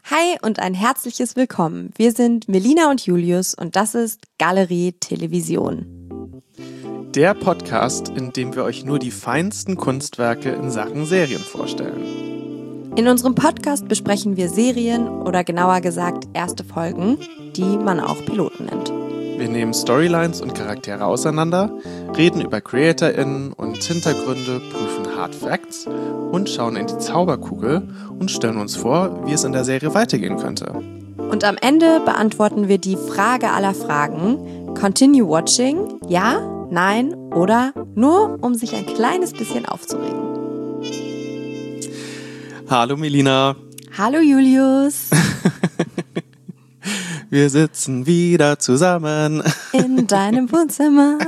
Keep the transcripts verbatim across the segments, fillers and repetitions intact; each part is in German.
Hi und ein herzliches Willkommen. Wir sind Melina und Julius und das ist Galerie Television. Der Podcast, in dem wir euch nur die feinsten Kunstwerke in Sachen Serien vorstellen. In unserem Podcast besprechen wir Serien oder genauer gesagt erste Folgen, die man auch Piloten nennt. Wir nehmen Storylines und Charaktere auseinander, reden über CreatorInnen und Hintergründe, prüfen Hard Facts und schauen in die Zauberkugel und stellen uns vor, wie es in der Serie weitergehen könnte. Und am Ende beantworten wir die Frage aller Fragen: Continue watching? Ja, nein oder nur, um sich ein kleines bisschen aufzuregen. Hallo Melina. Hallo Julius. Wir sitzen wieder zusammen. In deinem Wohnzimmer.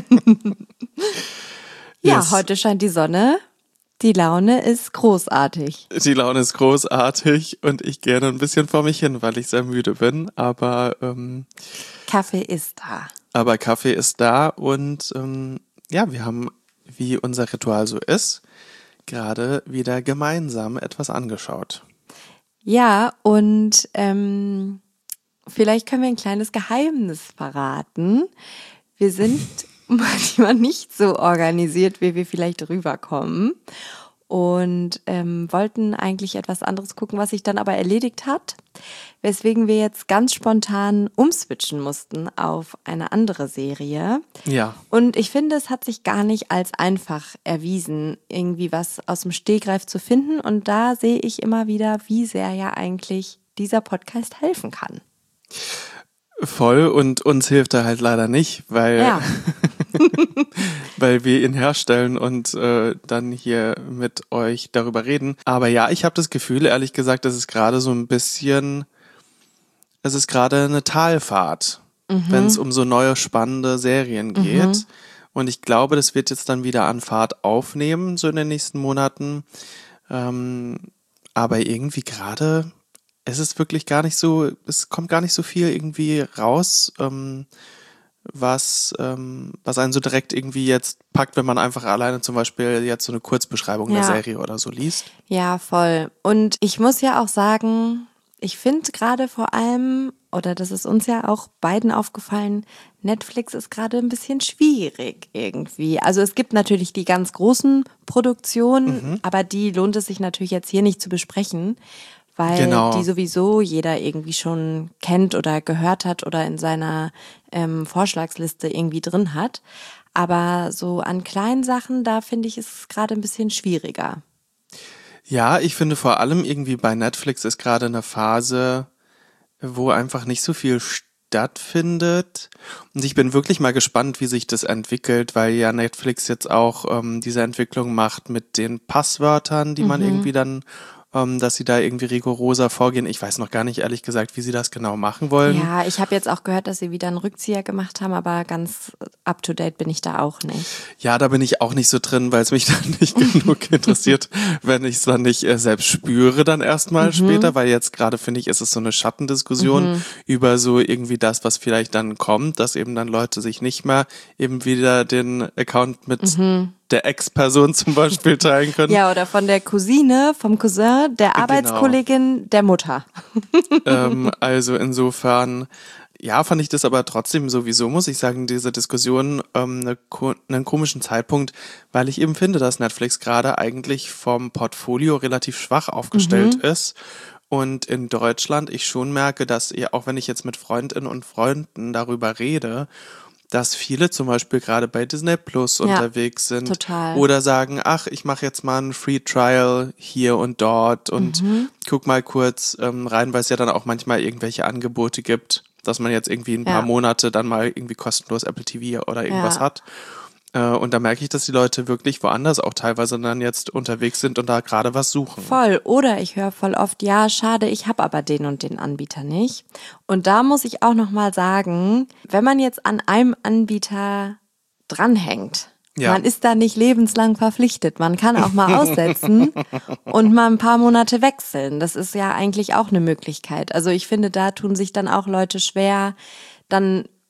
Ja, yes. Heute scheint die Sonne. Die Laune ist großartig. Die Laune ist großartig und ich gehe ein bisschen vor mich hin, weil ich sehr müde bin. Aber ähm, Kaffee ist da. Aber Kaffee ist da und ähm, ja, wir haben, wie unser Ritual so ist, gerade wieder gemeinsam etwas angeschaut. Ja, und ähm, vielleicht können wir ein kleines Geheimnis verraten. Wir sind manchmal nicht so organisiert, wie wir vielleicht rüberkommen und ähm, wollten eigentlich etwas anderes gucken, was sich dann aber erledigt hat, weswegen wir jetzt ganz spontan umswitchen mussten auf eine andere Serie. Ja. Und ich finde, es hat sich gar nicht als einfach erwiesen, irgendwie was aus dem Stegreif zu finden. Und da sehe ich immer wieder, wie sehr ja eigentlich dieser Podcast helfen kann. Voll, und uns hilft er halt leider nicht, weil, ja. weil wir ihn herstellen und äh, dann hier mit euch darüber reden. Aber ja, ich habe das Gefühl, ehrlich gesagt, es ist gerade so ein bisschen, es ist gerade eine Talfahrt, mhm. wenn es um so neue spannende Serien geht. Mhm. Und ich glaube, das wird jetzt dann wieder an Fahrt aufnehmen, so in den nächsten Monaten. Ähm, aber irgendwie gerade... Es ist wirklich gar nicht so, es kommt gar nicht so viel irgendwie raus, ähm, was, ähm, was einen so direkt irgendwie jetzt packt, wenn man einfach alleine zum Beispiel jetzt so eine Kurzbeschreibung ja. der Serie oder so liest. Ja, voll. Und ich muss ja auch sagen, ich finde gerade vor allem, oder das ist uns ja auch beiden aufgefallen, Netflix ist gerade ein bisschen schwierig irgendwie. Also es gibt natürlich die ganz großen Produktionen, mhm. aber die lohnt es sich natürlich jetzt hier nicht zu besprechen, weil genau. die sowieso jeder irgendwie schon kennt oder gehört hat oder in seiner ähm, Vorschlagsliste irgendwie drin hat. Aber so an kleinen Sachen, da finde ich, ist es gerade ein bisschen schwieriger. Ja, ich finde vor allem irgendwie bei Netflix ist gerade eine Phase, wo einfach nicht so viel stattfindet. Und ich bin wirklich mal gespannt, wie sich das entwickelt, weil ja Netflix jetzt auch ähm, diese Entwicklung macht mit den Passwörtern, die mhm. man irgendwie dann... dass sie da irgendwie rigoroser vorgehen. Ich weiß noch gar nicht, ehrlich gesagt, wie sie das genau machen wollen. Ja, ich habe jetzt auch gehört, dass sie wieder einen Rückzieher gemacht haben, aber ganz up-to-date bin ich da auch nicht. Ja, da bin ich auch nicht so drin, weil es mich dann nicht genug interessiert, wenn ich es dann nicht äh, selbst spüre dann erstmal mhm. später, weil jetzt gerade, finde ich, ist es so eine Schattendiskussion mhm. über so irgendwie das, was vielleicht dann kommt, dass eben dann Leute sich nicht mehr eben wieder den Account mit mhm. der Ex-Person zum Beispiel teilen können. Ja, oder von der Cousine, vom Cousin, der Arbeitskollegin, genau. der Mutter. ähm, also insofern, ja, fand ich das aber trotzdem sowieso, muss ich sagen, diese Diskussion ähm, eine, einen komischen Zeitpunkt, weil ich eben finde, dass Netflix gerade eigentlich vom Portfolio relativ schwach aufgestellt mhm. ist. Und in Deutschland ich schon merke, dass ihr, auch wenn ich jetzt mit Freundinnen und Freunden darüber rede, dass viele zum Beispiel gerade bei Disney Plus ja, unterwegs sind total. Oder sagen, ach, ich mache jetzt mal ein Free Trial hier und dort und mhm. guck mal kurz ähm, rein, weil es ja dann auch manchmal irgendwelche Angebote gibt, dass man jetzt irgendwie ein paar ja. Monate dann mal irgendwie kostenlos Apple T V oder irgendwas ja. hat. Und da merke ich, dass die Leute wirklich woanders auch teilweise dann jetzt unterwegs sind und da gerade was suchen. Voll. Oder ich höre voll oft, ja, schade, ich habe aber den und den Anbieter nicht. Und da muss ich auch nochmal sagen, wenn man jetzt an einem Anbieter dranhängt, ja. man ist da nicht lebenslang verpflichtet. Man kann auch mal aussetzen und mal ein paar Monate wechseln. Das ist ja eigentlich auch eine Möglichkeit. Also ich finde, da tun sich dann auch Leute schwer, dann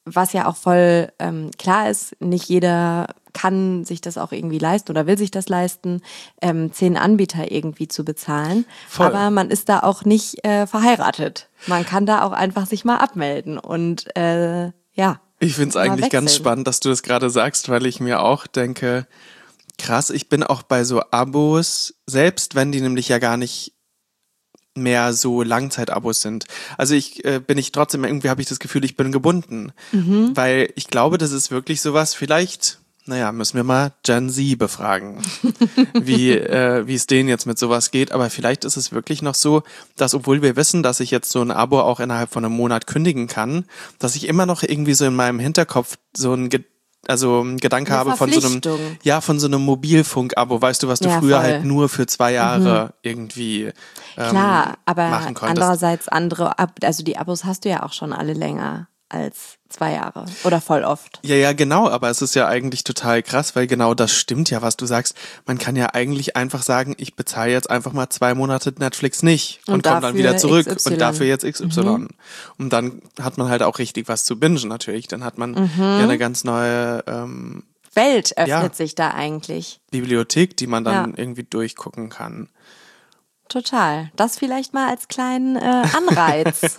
was ja auch voll ähm, klar ist, nicht jeder kann sich das auch irgendwie leisten oder will sich das leisten, ähm, zehn Anbieter irgendwie zu bezahlen. Voll. Aber man ist da auch nicht äh, verheiratet. Man kann da auch einfach sich mal abmelden und äh, ja. Ich finde es eigentlich ganz spannend, dass du das gerade sagst, weil ich mir auch denke, krass, ich bin auch bei so Abos, selbst wenn die nämlich ja gar nicht mehr so Langzeitabos sind. Also ich äh, bin ich trotzdem, irgendwie habe ich das Gefühl, ich bin gebunden. Mhm. Weil ich glaube, das ist wirklich sowas, vielleicht, naja, müssen wir mal Gen Z befragen, wie äh, wie es denen jetzt mit sowas geht. Aber vielleicht ist es wirklich noch so, dass obwohl wir wissen, dass ich jetzt so ein Abo auch innerhalb von einem Monat kündigen kann, dass ich immer noch irgendwie so in meinem Hinterkopf so ein Ge- also einen Gedanke Eine habe von so einem, ja, von so einem Mobilfunk-Abo, weißt du, was du ja, früher voll. halt nur für zwei Jahre mhm. irgendwie ähm, Klar, aber machen konntest. Andererseits andere, Ab- also die Abos hast du ja auch schon alle länger als zwei Jahre oder voll oft. Ja, ja, genau, aber es ist ja eigentlich total krass, weil genau das stimmt ja, was du sagst. Man kann ja eigentlich einfach sagen, ich bezahle jetzt einfach mal zwei Monate Netflix nicht und, und komme dann wieder zurück X Y. Und dafür jetzt X Y. Mhm. Und dann hat man halt auch richtig was zu bingen natürlich. Dann hat man mhm. ja eine ganz neue ähm, Welt öffnet ja, sich da eigentlich. Bibliothek, die man dann ja. irgendwie durchgucken kann. Total. Das vielleicht mal als kleinen äh, Anreiz.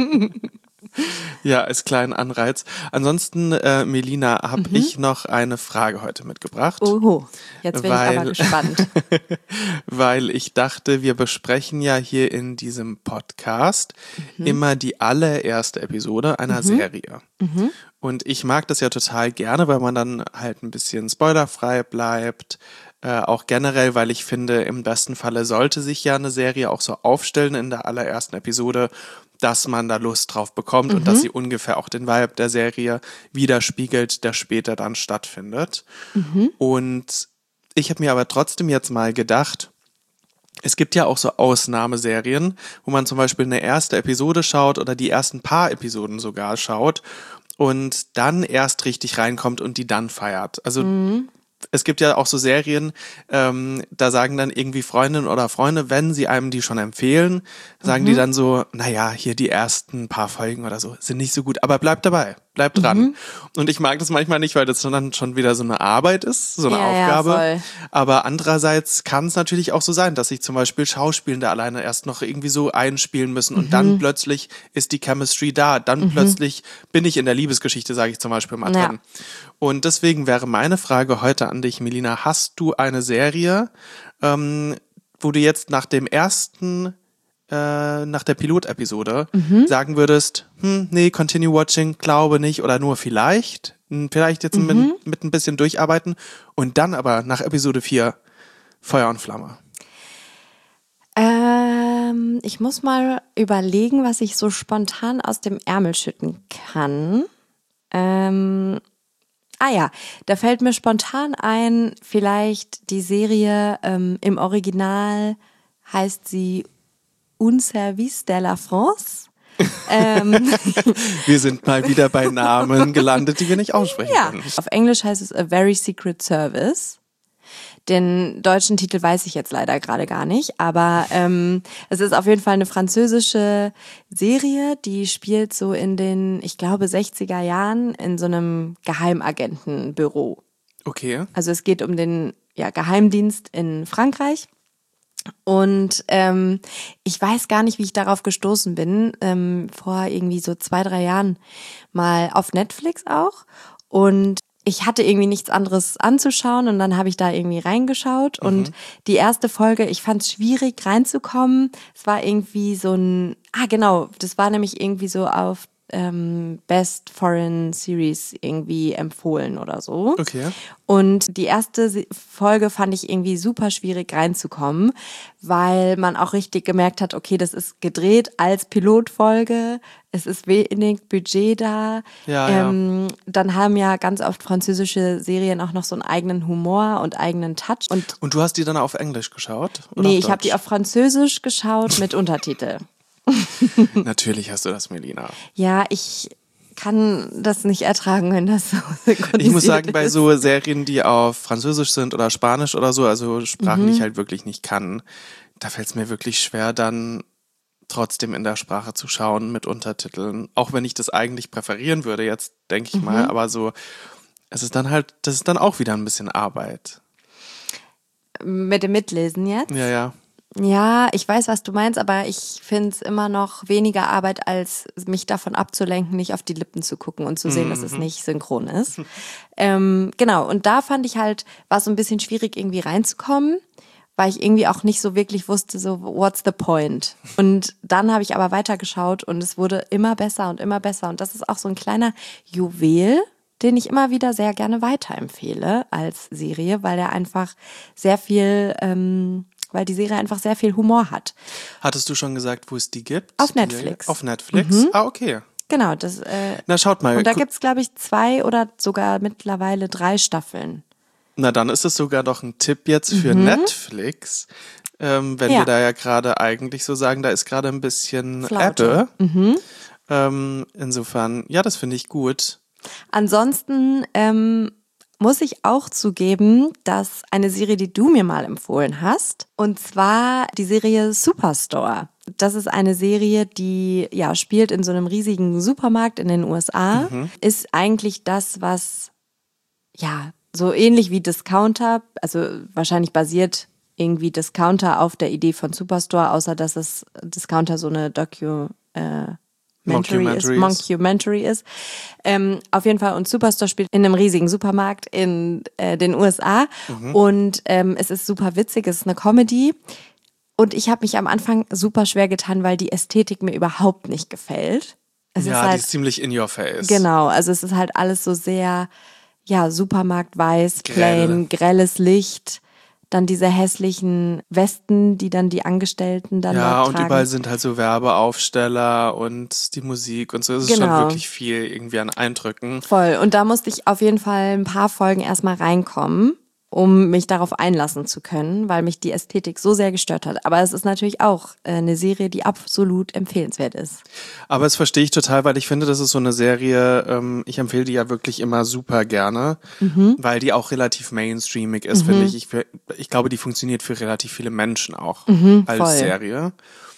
Ja, als kleinen Anreiz. Ansonsten, äh, Melina, habe mhm. ich noch eine Frage heute mitgebracht. Oho, jetzt bin weil, ich aber gespannt. Weil ich dachte, wir besprechen ja hier in diesem Podcast mhm. immer die allererste Episode einer mhm. Serie. Mhm. Und ich mag das ja total gerne, weil man dann halt ein bisschen spoilerfrei bleibt. Äh, auch generell, weil ich finde, im besten Falle sollte sich ja eine Serie auch so aufstellen in der allerersten Episode, dass man da Lust drauf bekommt mhm. und dass sie ungefähr auch den Vibe der Serie widerspiegelt, der später dann stattfindet. Mhm. Und ich habe mir aber trotzdem jetzt mal gedacht, es gibt ja auch so Ausnahmeserien, wo man zum Beispiel eine erste Episode schaut oder die ersten paar Episoden sogar schaut und dann erst richtig reinkommt und die dann feiert. Also mhm. es gibt ja auch so Serien, ähm, da sagen dann irgendwie Freundinnen oder Freunde, wenn sie einem die schon empfehlen, sagen mhm. die dann so, naja, hier die ersten paar Folgen oder so sind nicht so gut, aber bleib dabei, bleib dran. Mhm. Und ich mag das manchmal nicht, weil das dann schon wieder so eine Arbeit ist, so eine ja, Aufgabe. Ja, voll. Aber andererseits kann es natürlich auch so sein, dass sich zum Beispiel Schauspielende alleine erst noch irgendwie so einspielen müssen und mhm. dann plötzlich ist die Chemistry da, dann mhm. plötzlich bin ich in der Liebesgeschichte, sage ich zum Beispiel mal drin. Ja. Und deswegen wäre meine Frage heute an dich, Melina, hast du eine Serie, ähm, wo du jetzt nach dem ersten, äh, nach der Pilotepisode mhm. sagen würdest, hm, nee, continue watching, glaube nicht oder nur vielleicht, vielleicht jetzt mhm. mit, mit ein bisschen durcharbeiten und dann aber nach Episode vier Feuer und Flamme? Ähm, ich muss mal überlegen, was ich so spontan aus dem Ärmel schütten kann. Ähm, Ah ja, da fällt mir spontan ein, vielleicht die Serie ähm, im Original heißt sie Un Service de la France. ähm. Wir sind mal wieder bei Namen gelandet, die wir nicht aussprechen ja. können. Auf Englisch heißt es A Very Secret Service. Den deutschen Titel weiß ich jetzt leider gerade gar nicht, aber ähm, es ist auf jeden Fall eine französische Serie, die spielt so in den, ich glaube, sechziger Jahren in so einem Geheimagentenbüro. Okay. Also es geht um den ja, Geheimdienst in Frankreich. Und ähm, ich weiß gar nicht, wie ich darauf gestoßen bin, ähm, vor irgendwie so zwei, drei Jahren mal auf Netflix auch. Und ich hatte irgendwie nichts anderes anzuschauen und dann habe ich da irgendwie reingeschaut mhm. und die erste Folge, ich fand es schwierig reinzukommen. Es war irgendwie so ein, ah genau, das war nämlich irgendwie so auf ähm, Best Foreign Series irgendwie empfohlen oder so. Okay. Und die erste Folge fand ich irgendwie super schwierig reinzukommen, weil man auch richtig gemerkt hat, okay, das ist gedreht als Pilotfolge, es ist wenig Budget da. Ja, ähm, ja. Dann haben ja ganz oft französische Serien auch noch so einen eigenen Humor und eigenen Touch. Und, und du hast die dann auf Englisch geschaut? Oder nee, ich habe die auf Französisch geschaut mit Untertitel. Natürlich hast du das, Melina. Ja, ich kann das nicht ertragen, wenn das so synchronisiert Ich muss sagen, ist. bei so Serien, die auf Französisch sind oder Spanisch oder so, also Sprachen, mhm. die ich halt wirklich nicht kann, da fällt es mir wirklich schwer, dann trotzdem in der Sprache zu schauen mit Untertiteln. Auch wenn ich das eigentlich präferieren würde, jetzt denke ich mhm. mal, aber so, es ist dann halt, das ist dann auch wieder ein bisschen Arbeit. Mit dem Mitlesen jetzt? Ja, ja. Ja, ich weiß, was du meinst, aber ich finde es immer noch weniger Arbeit, als mich davon abzulenken, nicht auf die Lippen zu gucken und zu sehen, mhm. dass es nicht synchron ist. ähm, genau, und da fand ich halt, war es so ein bisschen schwierig, irgendwie reinzukommen, weil ich irgendwie auch nicht so wirklich wusste, so what's the point? Und dann habe ich aber weitergeschaut und es wurde immer besser und immer besser. Und das ist auch so ein kleiner Juwel, den ich immer wieder sehr gerne weiterempfehle als Serie, weil der einfach sehr viel... Ähm, weil die Serie einfach sehr viel Humor hat. Hattest du schon gesagt, wo es die gibt? Auf Netflix. Auf Netflix? Mhm. Ah, okay. Genau. Das, äh, Na, schaut mal. Und da gibt es, glaube ich, zwei oder sogar mittlerweile drei Staffeln. Na, dann ist es sogar doch ein Tipp jetzt für mhm. Netflix. Ähm, wenn ja. wir da ja gerade eigentlich so sagen, da ist gerade ein bisschen Ebbe. Mhm. Ähm, insofern, ja, das finde ich gut. Ansonsten, ähm, muss ich auch zugeben, dass eine Serie, die du mir mal empfohlen hast, und zwar die Serie Superstore. Das ist eine Serie, die ja spielt in so einem riesigen Supermarkt in den U S A. Mhm. Ist eigentlich das, was ja so ähnlich wie Discounter, also wahrscheinlich basiert irgendwie Discounter auf der Idee von Superstore, außer dass es Discounter so eine Docu äh, Mockumentary ist, Mockumentary ist. Ähm, auf jeden Fall, und Superstore spielt in einem riesigen Supermarkt in äh, den U S A. Mhm. Und ähm, es ist super witzig, es ist eine Comedy. Und ich habe mich am Anfang super schwer getan, weil die Ästhetik mir überhaupt nicht gefällt. Es ja, ist halt, die ist ziemlich in your face. Genau, also es ist halt alles so sehr, ja, Supermarkt weiß, plain, Grell. grelles Licht. Dann diese hässlichen Westen, die dann die Angestellten dann ja, da und tragen. Überall sind halt so Werbeaufsteller und die Musik und so. Es ist genau. schon wirklich viel irgendwie an Eindrücken. Voll. Und da musste ich auf jeden Fall ein paar Folgen erstmal reinkommen, um mich darauf einlassen zu können, weil mich die Ästhetik so sehr gestört hat. Aber es ist natürlich auch eine Serie, die absolut empfehlenswert ist. Aber das verstehe ich total, weil ich finde, das ist so eine Serie, ähm, ich empfehle die ja wirklich immer super gerne, mhm. weil die auch relativ mainstreamig ist, mhm. finde ich. ich. Ich glaube, die funktioniert für relativ viele Menschen auch mhm, als voll. Serie.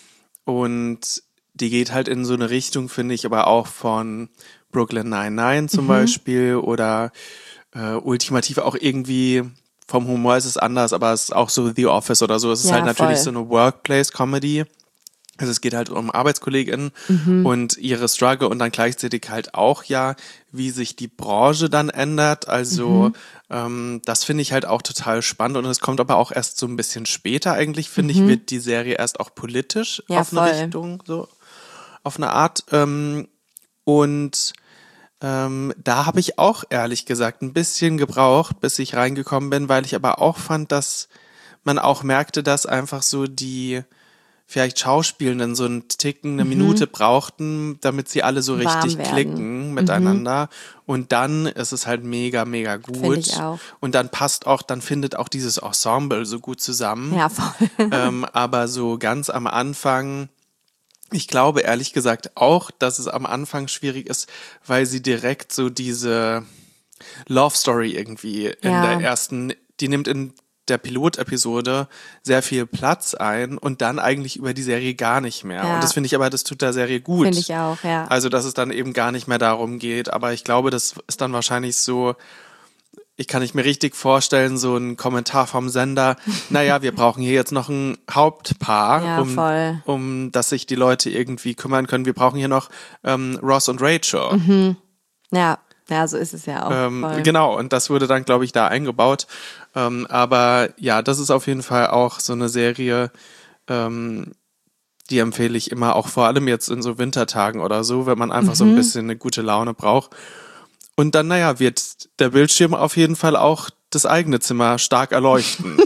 Und die geht halt in so eine Richtung, finde ich, aber auch von Brooklyn Nine-Nine zum mhm. Beispiel oder äh, ultimativ auch irgendwie... Vom Humor ist es anders, aber es ist auch so The Office oder so. Es ist ja, halt natürlich voll. So eine Workplace-Comedy. Also es geht halt um ArbeitskollegInnen mhm. und ihre Struggle und dann gleichzeitig halt auch ja, wie sich die Branche dann ändert. Also mhm. ähm, das finde ich halt auch total spannend und es kommt aber auch erst so ein bisschen später eigentlich, finde mhm. ich, wird die Serie erst auch politisch ja, auf eine voll. Richtung, so auf eine Art. Ähm, und Ähm, da habe ich auch ehrlich gesagt ein bisschen gebraucht, bis ich reingekommen bin, weil ich aber auch fand, dass man auch merkte, dass einfach so die vielleicht Schauspielenden so einen Ticken, eine mhm. Minute brauchten, damit sie alle so richtig klicken miteinander. Mhm. Und dann ist es halt mega, mega gut. Find ich auch. Und dann passt auch, dann findet auch dieses Ensemble so gut zusammen. Ja, voll. ähm, aber so ganz am Anfang... Ich glaube ehrlich gesagt auch, dass es am Anfang schwierig ist, weil sie direkt so diese Love Story irgendwie in ja. der ersten, die nimmt in der Pilotepisode sehr viel Platz ein und dann eigentlich über die Serie gar nicht mehr. Ja. Und das finde ich aber, das tut der Serie gut. Finde ich auch, ja. Also, dass es dann eben gar nicht mehr darum geht. Aber ich glaube, das ist dann wahrscheinlich so, ich kann nicht mir richtig vorstellen, so ein Kommentar vom Sender, naja, wir brauchen hier jetzt noch ein Hauptpaar, ja, um, voll. um dass sich die Leute irgendwie kümmern können. Wir brauchen hier noch ähm, Ross und Rachel. Mhm. Ja, ja, so ist es ja auch. Ähm, genau, und das wurde dann, glaube ich, da eingebaut. Ähm, aber ja, das ist auf jeden Fall auch so eine Serie, ähm, die empfehle ich immer, auch vor allem jetzt in so Wintertagen oder so, wenn man einfach mhm. so ein bisschen eine gute Laune braucht. Und dann, naja, wird der Bildschirm auf jeden Fall auch das eigene Zimmer stark erleuchten.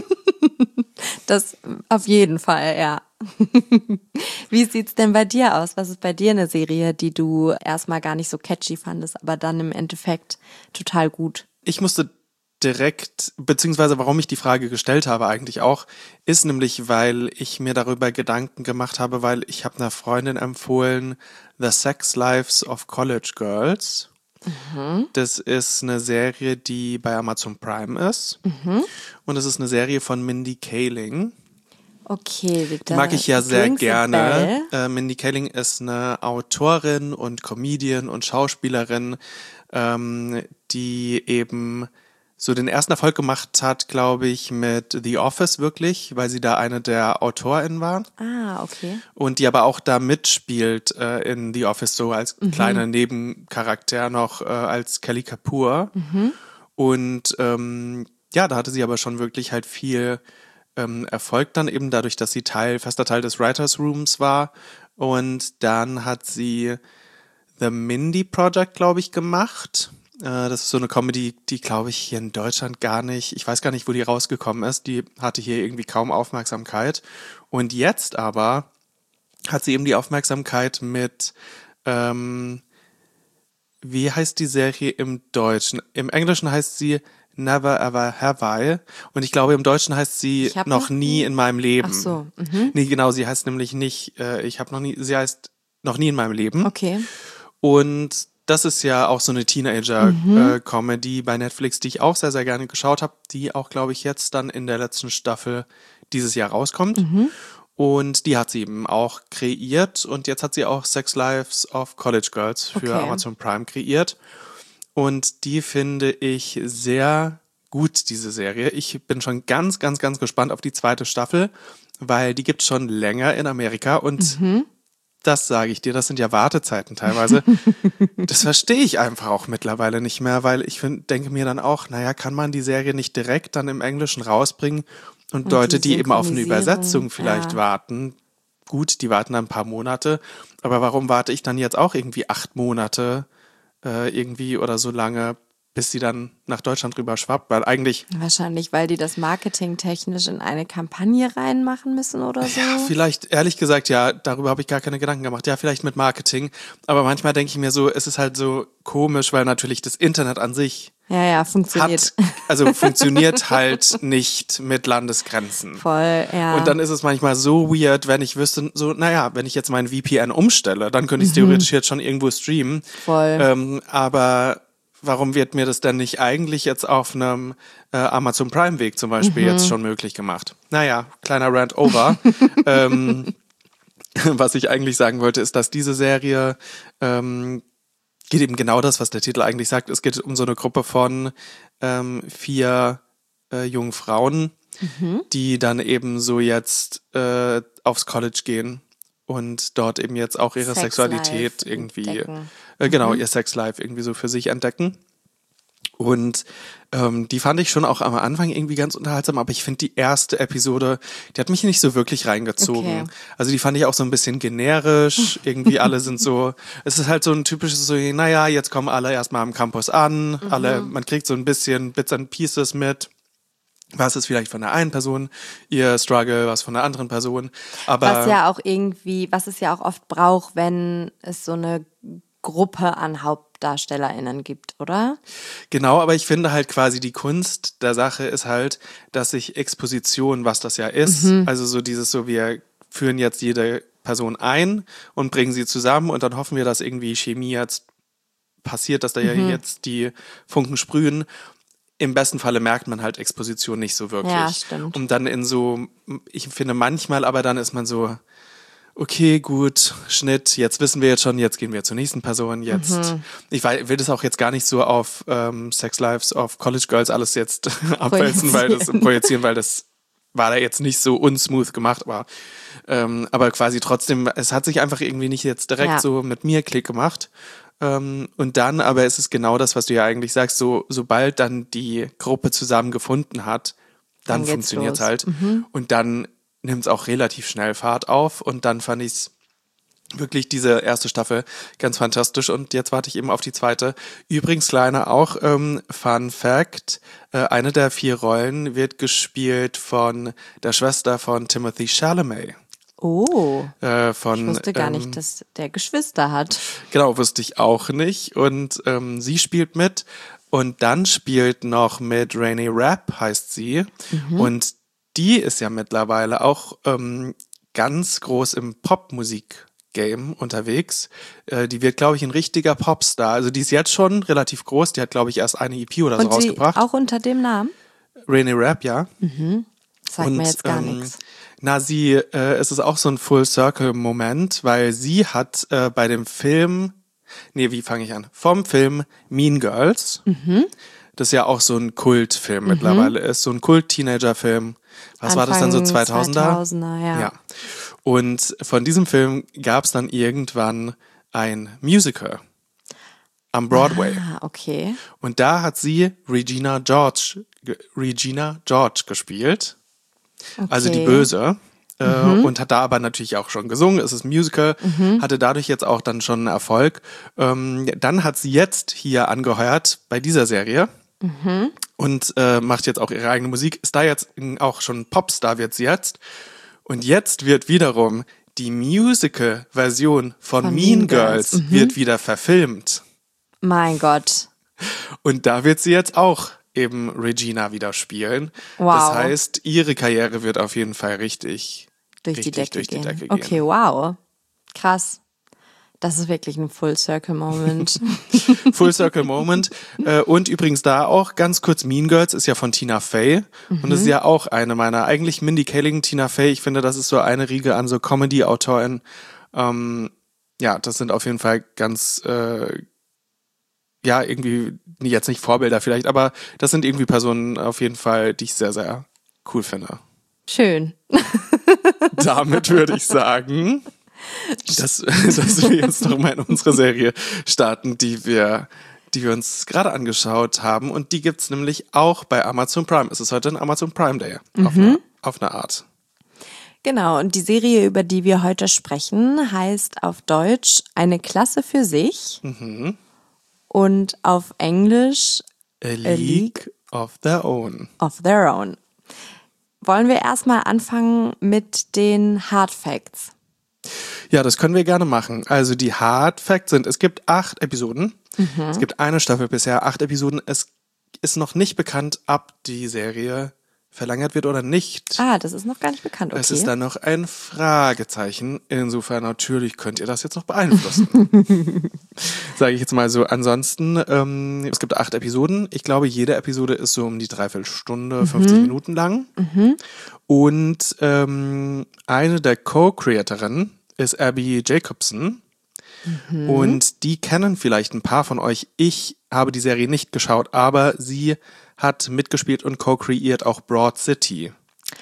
Das auf jeden Fall, ja. Wie sieht's denn bei dir aus? Was ist bei dir eine Serie, die du erstmal gar nicht so catchy fandest, aber dann im Endeffekt total gut? Ich musste direkt, beziehungsweise warum ich die Frage gestellt habe eigentlich auch, ist nämlich, weil ich mir darüber Gedanken gemacht habe, weil ich habe einer Freundin empfohlen, The Sex Lives of College Girls. Mhm. Das ist eine Serie, die bei Amazon Prime ist. Mhm. Und es ist eine Serie von Mindy Kaling. Okay, Die mag ich ja sehr rings a gerne. bell. Äh, Mindy Kaling ist eine Autorin und Comedian und Schauspielerin, ähm, die eben so den ersten Erfolg gemacht hat, glaube ich, mit The Office wirklich, weil sie da eine der AutorInnen war. Ah, okay. Und die aber auch da mitspielt äh, in The Office, so als kleiner Nebencharakter noch, äh, als Kelly Kapoor. Und ähm, ja, da hatte sie aber schon wirklich halt viel ähm, Erfolg dann eben dadurch, dass sie Teil, fester Teil des Writers Rooms war. Und dann hat sie The Mindy Project, glaube ich, gemacht. Äh, das ist so eine Comedy, die, glaube ich, hier in Deutschland gar nicht, ich weiß gar nicht, wo die rausgekommen ist. Die hatte hier irgendwie kaum Aufmerksamkeit. Und jetzt aber hat sie eben die Aufmerksamkeit mit, ähm, wie heißt die Serie im Deutschen? Im Englischen heißt sie Never Ever Have I. Und ich glaube, im Deutschen heißt sie Ich hab noch noch nie nie- in meinem Leben. Ach so, mhm. Nee, genau, sie heißt nämlich nicht, äh, ich habe noch nie, sie heißt noch nie in meinem Leben. Okay. Und das ist ja auch so eine Teenager-Comedy bei Netflix, die ich auch sehr, sehr gerne geschaut habe, die auch, glaube ich, jetzt dann in der letzten Staffel dieses Jahr rauskommt. Und die hat sie eben auch kreiert. Und jetzt hat sie auch Sex Lives of College Girls für Okay. Amazon Prime kreiert. Und die finde ich sehr gut, diese Serie. Ich bin schon ganz, ganz, ganz gespannt auf die zweite Staffel, weil die gibt es schon länger in Amerika und das sage ich dir, das sind ja Wartezeiten teilweise. Das verstehe ich einfach auch mittlerweile nicht mehr, weil ich find, denke mir dann auch, naja, kann man die Serie nicht direkt dann im Englischen rausbringen und, Und Leute, die die eben auf eine Synchronisierung, Übersetzung vielleicht ja. warten, gut, die warten dann ein paar Monate, aber warum warte ich dann jetzt auch irgendwie acht Monate äh, irgendwie oder so lange, bis sie dann nach Deutschland rüber schwappt, weil eigentlich Wahrscheinlich, weil die das marketingtechnisch in eine Kampagne reinmachen müssen oder so. ja, vielleicht, ehrlich gesagt, ja, darüber habe ich gar keine Gedanken gemacht. Ja, vielleicht mit Marketing. Aber manchmal denke ich mir so, es ist halt so komisch, weil natürlich das Internet an sich Ja, ja, funktioniert. hat, also funktioniert halt nicht mit Landesgrenzen. Voll, ja. Und dann ist es manchmal so weird, wenn ich wüsste, so, naja, wenn ich jetzt meinen V P N umstelle, dann könnte ich es theoretisch jetzt schon irgendwo streamen. Voll. Ähm, aber warum wird mir das denn nicht eigentlich jetzt auf einem äh, Amazon Prime Weg zum Beispiel jetzt schon möglich gemacht? Naja, kleiner Rant over. ähm, was ich eigentlich sagen wollte, ist, dass diese Serie ähm, geht eben genau das, was der Titel eigentlich sagt. Es geht um so eine Gruppe von ähm, vier äh, jungen Frauen, die dann eben so jetzt äh, aufs College gehen und dort eben jetzt auch ihre Sex Sexualität Life irgendwie, entdecken. äh, genau, ihr Sexlife irgendwie so für sich entdecken. Und ähm, die fand ich schon auch am Anfang irgendwie ganz unterhaltsam, aber ich finde die erste Episode, die hat mich nicht so wirklich reingezogen. Okay. Also die fand ich auch so ein bisschen generisch, irgendwie alle sind so, es ist halt so ein typisches so, naja, jetzt kommen alle erstmal am Campus an, alle, man kriegt so ein bisschen Bits and Pieces mit. Was ist vielleicht von der einen Person ihr Struggle, was von der anderen Person. Aber Was ja auch irgendwie, was es ja auch oft braucht, wenn es so eine Gruppe an HauptdarstellerInnen gibt, oder? genau, aber ich finde halt quasi die Kunst der Sache ist halt, dass sich Exposition, was das ja ist, also so dieses so, wir führen jetzt jede Person ein und bringen sie zusammen und dann hoffen wir, dass irgendwie Chemie jetzt passiert, dass da ja jetzt die Funken sprühen. Im besten Falle merkt man halt Exposition nicht so wirklich. Ja, stimmt. Und dann in so, ich finde manchmal, aber dann ist man so, okay, gut, Schnitt, jetzt wissen wir jetzt schon, jetzt gehen wir zur nächsten Person, jetzt, ich wei- will das auch jetzt gar nicht so auf ähm, Sex Lives of College Girls alles jetzt abwälzen, weil das projizieren, weil das war da jetzt nicht so unsmooth gemacht, aber, ähm, aber quasi trotzdem, es hat sich einfach irgendwie nicht jetzt direkt Ja. so mit mir Klick gemacht. Ähm, und dann, aber es ist genau das, was du ja eigentlich sagst, so, sobald dann die Gruppe zusammengefunden hat, dann, Dann geht's funktioniert es los. halt. Und dann nimmt es auch relativ schnell Fahrt auf und dann fand ich es wirklich diese erste Staffel ganz fantastisch und jetzt warte ich eben auf die zweite. Übrigens, kleiner auch, ähm, Fun Fact, äh, eine der vier Rollen wird gespielt von der Schwester von Timothy Chalamet. Oh, Äh, von, ich wusste gar ähm, nicht, dass der Geschwister hat. Genau, wusste ich auch nicht. Und ähm, sie spielt mit. Und dann spielt noch mit Renee Rapp, heißt sie. Und die ist ja mittlerweile auch ähm, ganz groß im Popmusik-Game unterwegs. Äh, die wird, glaube ich, ein richtiger Popstar. Also die ist jetzt schon relativ groß. Die hat, glaube ich, erst eine E P oder so Und sie rausgebracht. auch unter dem Namen? Renee Rapp, ja. Sagt und, mir jetzt gar ähm, nichts. Na, sie, äh, es ist auch so ein Full-Circle-Moment, weil sie hat äh, bei dem Film, nee, wie fange ich an? Vom Film Mean Girls, Mhm. das ja auch so ein Kultfilm mhm. mittlerweile ist, so ein Kult-Teenager-Film. Was Anfang war das dann so, zweitausender? zweitausender, ja. ja. Und von diesem Film gab es dann irgendwann ein Musical am Broadway. Ah, okay. Und da hat sie Regina George, Regina George gespielt, okay. also die Böse. Äh, mhm. Und hat da aber natürlich auch schon gesungen. Es ist ein Musical, mhm. hatte dadurch jetzt auch dann schon einen Erfolg. Ähm, dann hat sie jetzt hier angeheuert bei dieser Serie mhm. und äh, macht jetzt auch ihre eigene Musik. Ist da jetzt auch schon Popstar wird sie jetzt. Und jetzt wird wiederum die Musical-Version von, von Mean Girls, Girls. Mhm. wird wieder verfilmt. Mein Gott. Und da wird sie jetzt auch eben Regina wieder spielen. Wow. Das heißt, ihre Karriere wird auf jeden Fall richtig durch, richtig die, Decke durch die gehen. Decke gehen. Okay, wow. Krass. Das ist wirklich ein Full-Circle-Moment. Full-Circle-Moment. äh, und übrigens da auch ganz kurz, Mean Girls ist ja von Tina Fey. Mhm. Und das ist ja auch eine meiner, eigentlich Mindy Kaling, Tina Fey. Ich finde, das ist so eine Riege an so Comedy-Autoren. Ähm, ja, das sind auf jeden Fall ganz, äh, ja, irgendwie, jetzt nicht Vorbilder vielleicht, aber das sind irgendwie Personen auf jeden Fall, die ich sehr, sehr cool finde. Schön. Damit würde ich sagen, dass, dass wir jetzt noch mal in unsere Serie starten, die wir, die wir uns gerade angeschaut haben. Und die gibt's nämlich auch bei Amazon Prime. Es ist heute ein Amazon Prime Day, mhm. auf, eine, auf eine Art. Genau, und die Serie, über die wir heute sprechen, heißt auf Deutsch Eine Klasse für sich mhm. und auf Englisch A League, A League of Their Own. Of Their Own. Wollen wir erstmal anfangen mit den Hard Facts? Ja, das können wir gerne machen. Also die Hard Facts sind, es gibt acht Episoden. Mhm. Es gibt eine Staffel bisher, acht Episoden. Es ist noch nicht bekannt, ob die Serie verlängert wird oder nicht. Ah, das ist noch gar nicht bekannt, okay. Es ist dann noch ein Fragezeichen. Insofern natürlich könnt ihr das jetzt noch beeinflussen. Sage ich jetzt mal so. Ansonsten, ähm, es gibt acht Episoden. Ich glaube, jede Episode ist so um die Dreiviertelstunde, fünfzig mhm. Minuten lang. Mhm. Und ähm, eine der Co-Creatorinnen ist Abby Jacobson. Mhm. Und die kennen vielleicht ein paar von euch. Ich habe die Serie nicht geschaut, aber sie hat mitgespielt und co-kreiert auch Broad City.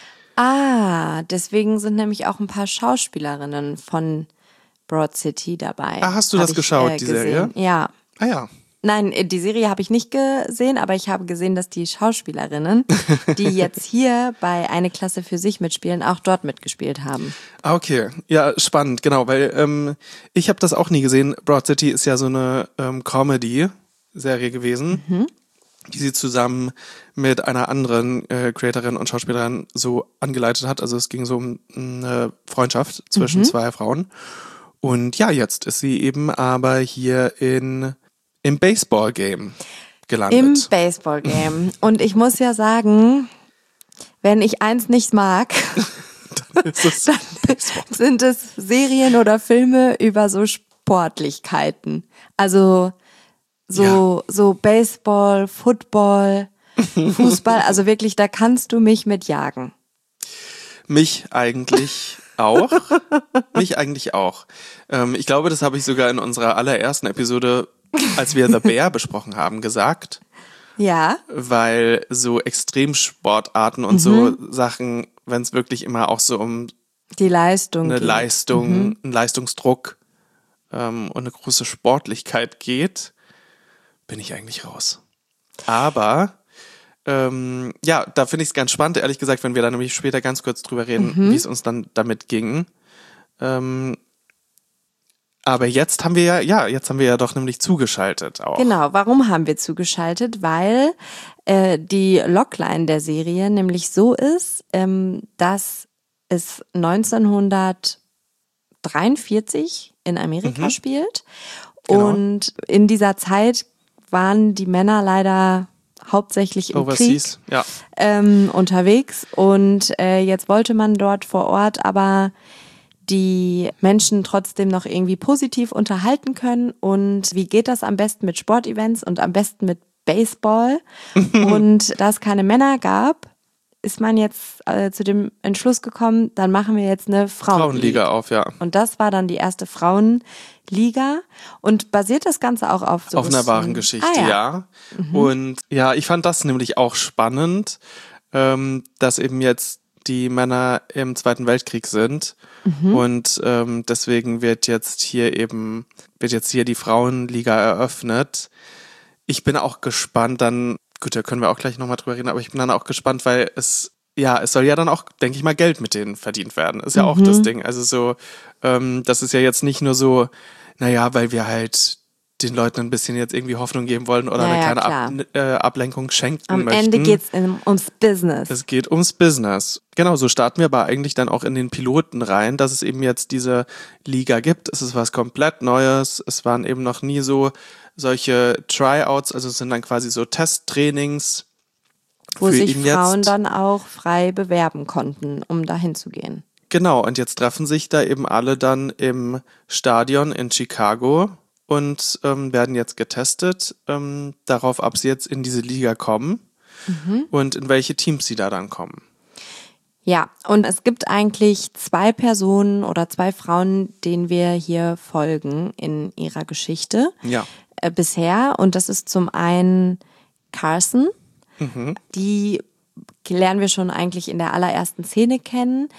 Ah, deswegen sind nämlich auch ein paar Schauspielerinnen von Broad City dabei. Ah, hast du das ich, geschaut, äh, die gesehen. Serie? Ja. Ah ja. Nein, die Serie habe ich nicht gesehen, aber ich habe gesehen, dass die Schauspielerinnen, die jetzt hier bei Eine Klasse für sich mitspielen, auch dort mitgespielt haben. Ah, okay. Ja, spannend, genau, weil ähm, ich habe das auch nie gesehen. Broad City ist ja so eine ähm, Comedy-Serie gewesen, mhm. die sie zusammen mit einer anderen äh, Creatorin und Schauspielerin so angeleitet hat. Also es ging so um eine Freundschaft zwischen mhm. zwei Frauen. Und ja, jetzt ist sie eben aber hier in im Baseball-Game gelandet. Im Baseball-Game. Und ich muss ja sagen, wenn ich eins nicht mag, dann, ist es dann sind es Serien oder Filme über so Sportlichkeiten. Also so, ja. so Baseball, Football, Fußball. Also wirklich, da kannst du mich mit jagen. Mich eigentlich auch. Mich eigentlich auch. Ähm, ich glaube, das habe ich sogar in unserer allerersten Episode, als wir The Bear besprochen haben, gesagt. Ja. Weil so Extremsportarten und mhm. so Sachen, wenn es wirklich immer auch so um die Leistung eine geht. Leistung, mhm. einen Leistungsdruck ähm, und eine große Sportlichkeit geht, bin ich eigentlich raus. Aber ähm, ja, da finde ich es ganz spannend, ehrlich gesagt, wenn wir da nämlich später ganz kurz drüber reden, mhm. wie es uns dann damit ging. Ähm, Aber jetzt haben wir ja, ja, jetzt haben wir ja doch nämlich zugeschaltet auch. Genau, warum haben wir zugeschaltet? Weil äh, die Logline der Serie nämlich so ist, ähm, dass es neunzehnhundertdreiundvierzig in Amerika mhm. spielt. Genau. Und in dieser Zeit waren die Männer leider hauptsächlich im Overseas, Krieg ja. ähm, unterwegs. Und äh, jetzt wollte man dort vor Ort aber die Menschen trotzdem noch irgendwie positiv unterhalten können. Und wie geht das am besten mit Sportevents und am besten mit Baseball? Und da es keine Männer gab ist man jetzt äh, zu dem Entschluss gekommen, dann machen wir jetzt eine Frauenliga. Frauenliga auf, ja. Und das war dann die erste Frauenliga. Und basiert das Ganze auch auf so Auf einer wahren Geschichte, ah, ja. ja. Mhm. Und ja, ich fand das nämlich auch spannend, ähm, dass eben jetzt die Männer im Zweiten Weltkrieg sind. Mhm. Und ähm, deswegen wird jetzt hier eben, wird jetzt hier die Frauenliga eröffnet. Ich bin auch gespannt dann, gut, da können wir auch gleich nochmal drüber reden, aber ich bin dann auch gespannt, weil es, ja, es soll ja dann auch, denke ich mal, Geld mit denen verdient werden. Ist ja mhm. auch das Ding. Also so, ähm, das ist ja jetzt nicht nur so, naja, weil wir halt den Leuten ein bisschen jetzt irgendwie Hoffnung geben wollen oder ja, eine kleine ja, Ab, äh, Ablenkung schenken Am möchten. Am Ende geht's in, ums Business. Es geht ums Business. Genau, so starten wir aber eigentlich dann auch in den Piloten rein, dass es eben jetzt diese Liga gibt. Es ist was komplett Neues. Es waren eben noch nie so solche Tryouts, also es sind dann quasi so Testtrainings. Wo sich Frauen dann auch frei bewerben konnten, um dahin zu gehen. Genau, und jetzt treffen sich da eben alle dann im Stadion in Chicago und ähm, werden jetzt getestet ähm, darauf, ob sie jetzt in diese Liga kommen mhm. und in welche Teams sie da dann kommen. Ja, und es gibt eigentlich zwei Personen oder zwei Frauen, denen wir hier folgen in ihrer Geschichte ja. äh, bisher. Und das ist zum einen Carson, mhm. die lernen wir schon eigentlich in der allerersten Szene kennen.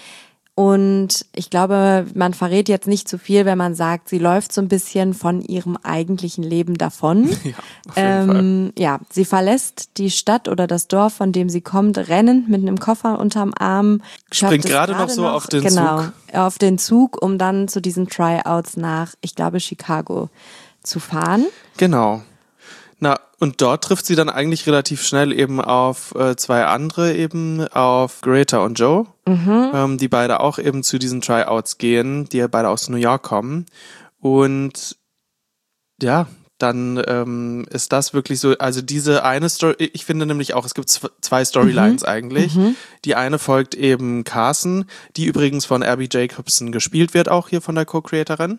Und ich glaube, man verrät jetzt nicht zu viel, wenn man sagt, sie läuft so ein bisschen von ihrem eigentlichen Leben davon. Ja, auf jeden ähm, Fall. Ja, sie verlässt die Stadt oder das Dorf, von dem sie kommt, rennend mit einem Koffer unterm Arm. Springt gerade noch so noch, auf den genau, Zug. Genau, auf den Zug, um dann zu diesen Tryouts nach, ich glaube, Chicago zu fahren. Genau. Na, und dort trifft sie dann eigentlich relativ schnell eben auf äh, zwei andere eben, auf Greta und Joe, mhm. ähm, die beide auch eben zu diesen Tryouts gehen, die ja beide aus New York kommen. Und ja, dann ähm, ist das wirklich so, also diese eine Story, ich finde nämlich auch, es gibt zwei Storylines mhm. eigentlich. Mhm. Die eine folgt eben Carson, die übrigens von Abby Jacobson gespielt wird, auch hier von der Co-Creatorin.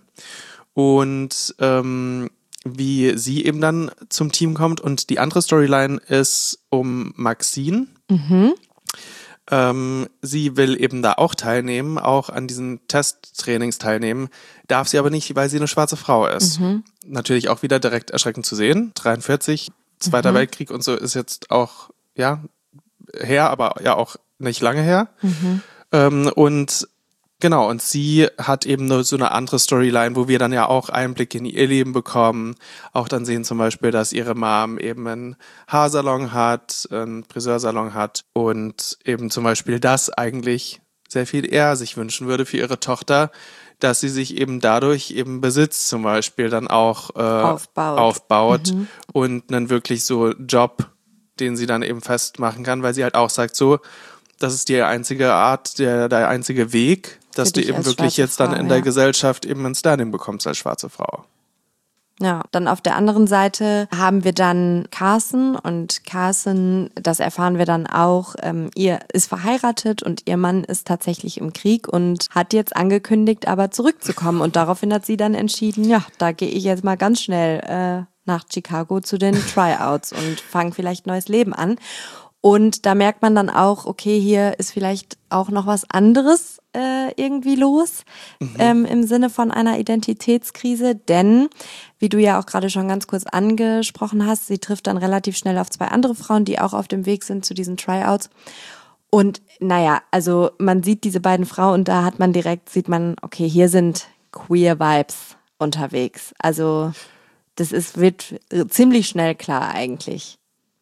Und ähm, wie sie eben dann zum Team kommt. Und die andere Storyline ist um Maxine. Mhm. Ähm, sie will eben da auch teilnehmen, auch an diesen Testtrainings teilnehmen, darf sie aber nicht, weil sie eine schwarze Frau ist. Mhm. Natürlich auch wieder direkt erschreckend zu sehen. dreiundvierzig, Zweiter mhm. Weltkrieg und so ist jetzt auch, ja, her, aber ja auch nicht lange her. Mhm. Ähm, und Genau, und sie hat eben so eine andere Storyline, wo wir dann ja auch Einblick in ihr Leben bekommen. Auch dann sehen zum Beispiel, dass ihre Mom eben einen Haarsalon hat, einen Friseursalon hat und eben zum Beispiel das eigentlich sehr viel eher sich wünschen würde für ihre Tochter, dass sie sich eben dadurch eben Besitz zum Beispiel dann auch äh, aufbaut, aufbaut mhm. und einen wirklich so Job, den sie dann eben festmachen kann, weil sie halt auch sagt so, das ist die einzige Art, der, der einzige Weg, dass du eben wirklich jetzt Frau, dann in ja. der Gesellschaft eben ein Standing bekommst als schwarze Frau. Ja, dann auf der anderen Seite haben wir dann Carson und Carson, das erfahren wir dann auch, ähm, ihr ist verheiratet und ihr Mann ist tatsächlich im Krieg und hat jetzt angekündigt, aber zurückzukommen und daraufhin hat sie dann entschieden, ja, da gehe ich jetzt mal ganz schnell äh, nach Chicago zu den Tryouts und fange vielleicht ein neues Leben an. Und da merkt man dann auch, okay, hier ist vielleicht auch noch was anderes äh, irgendwie los, mhm. ähm, im Sinne von einer Identitätskrise. Denn, wie du ja auch gerade schon ganz kurz angesprochen hast, sie trifft dann relativ schnell auf zwei andere Frauen, die auch auf dem Weg sind zu diesen Tryouts. Und naja, also man sieht diese beiden Frauen und da hat man direkt, sieht man, okay, hier sind queer Vibes unterwegs. Also das ist, wird ziemlich schnell klar eigentlich.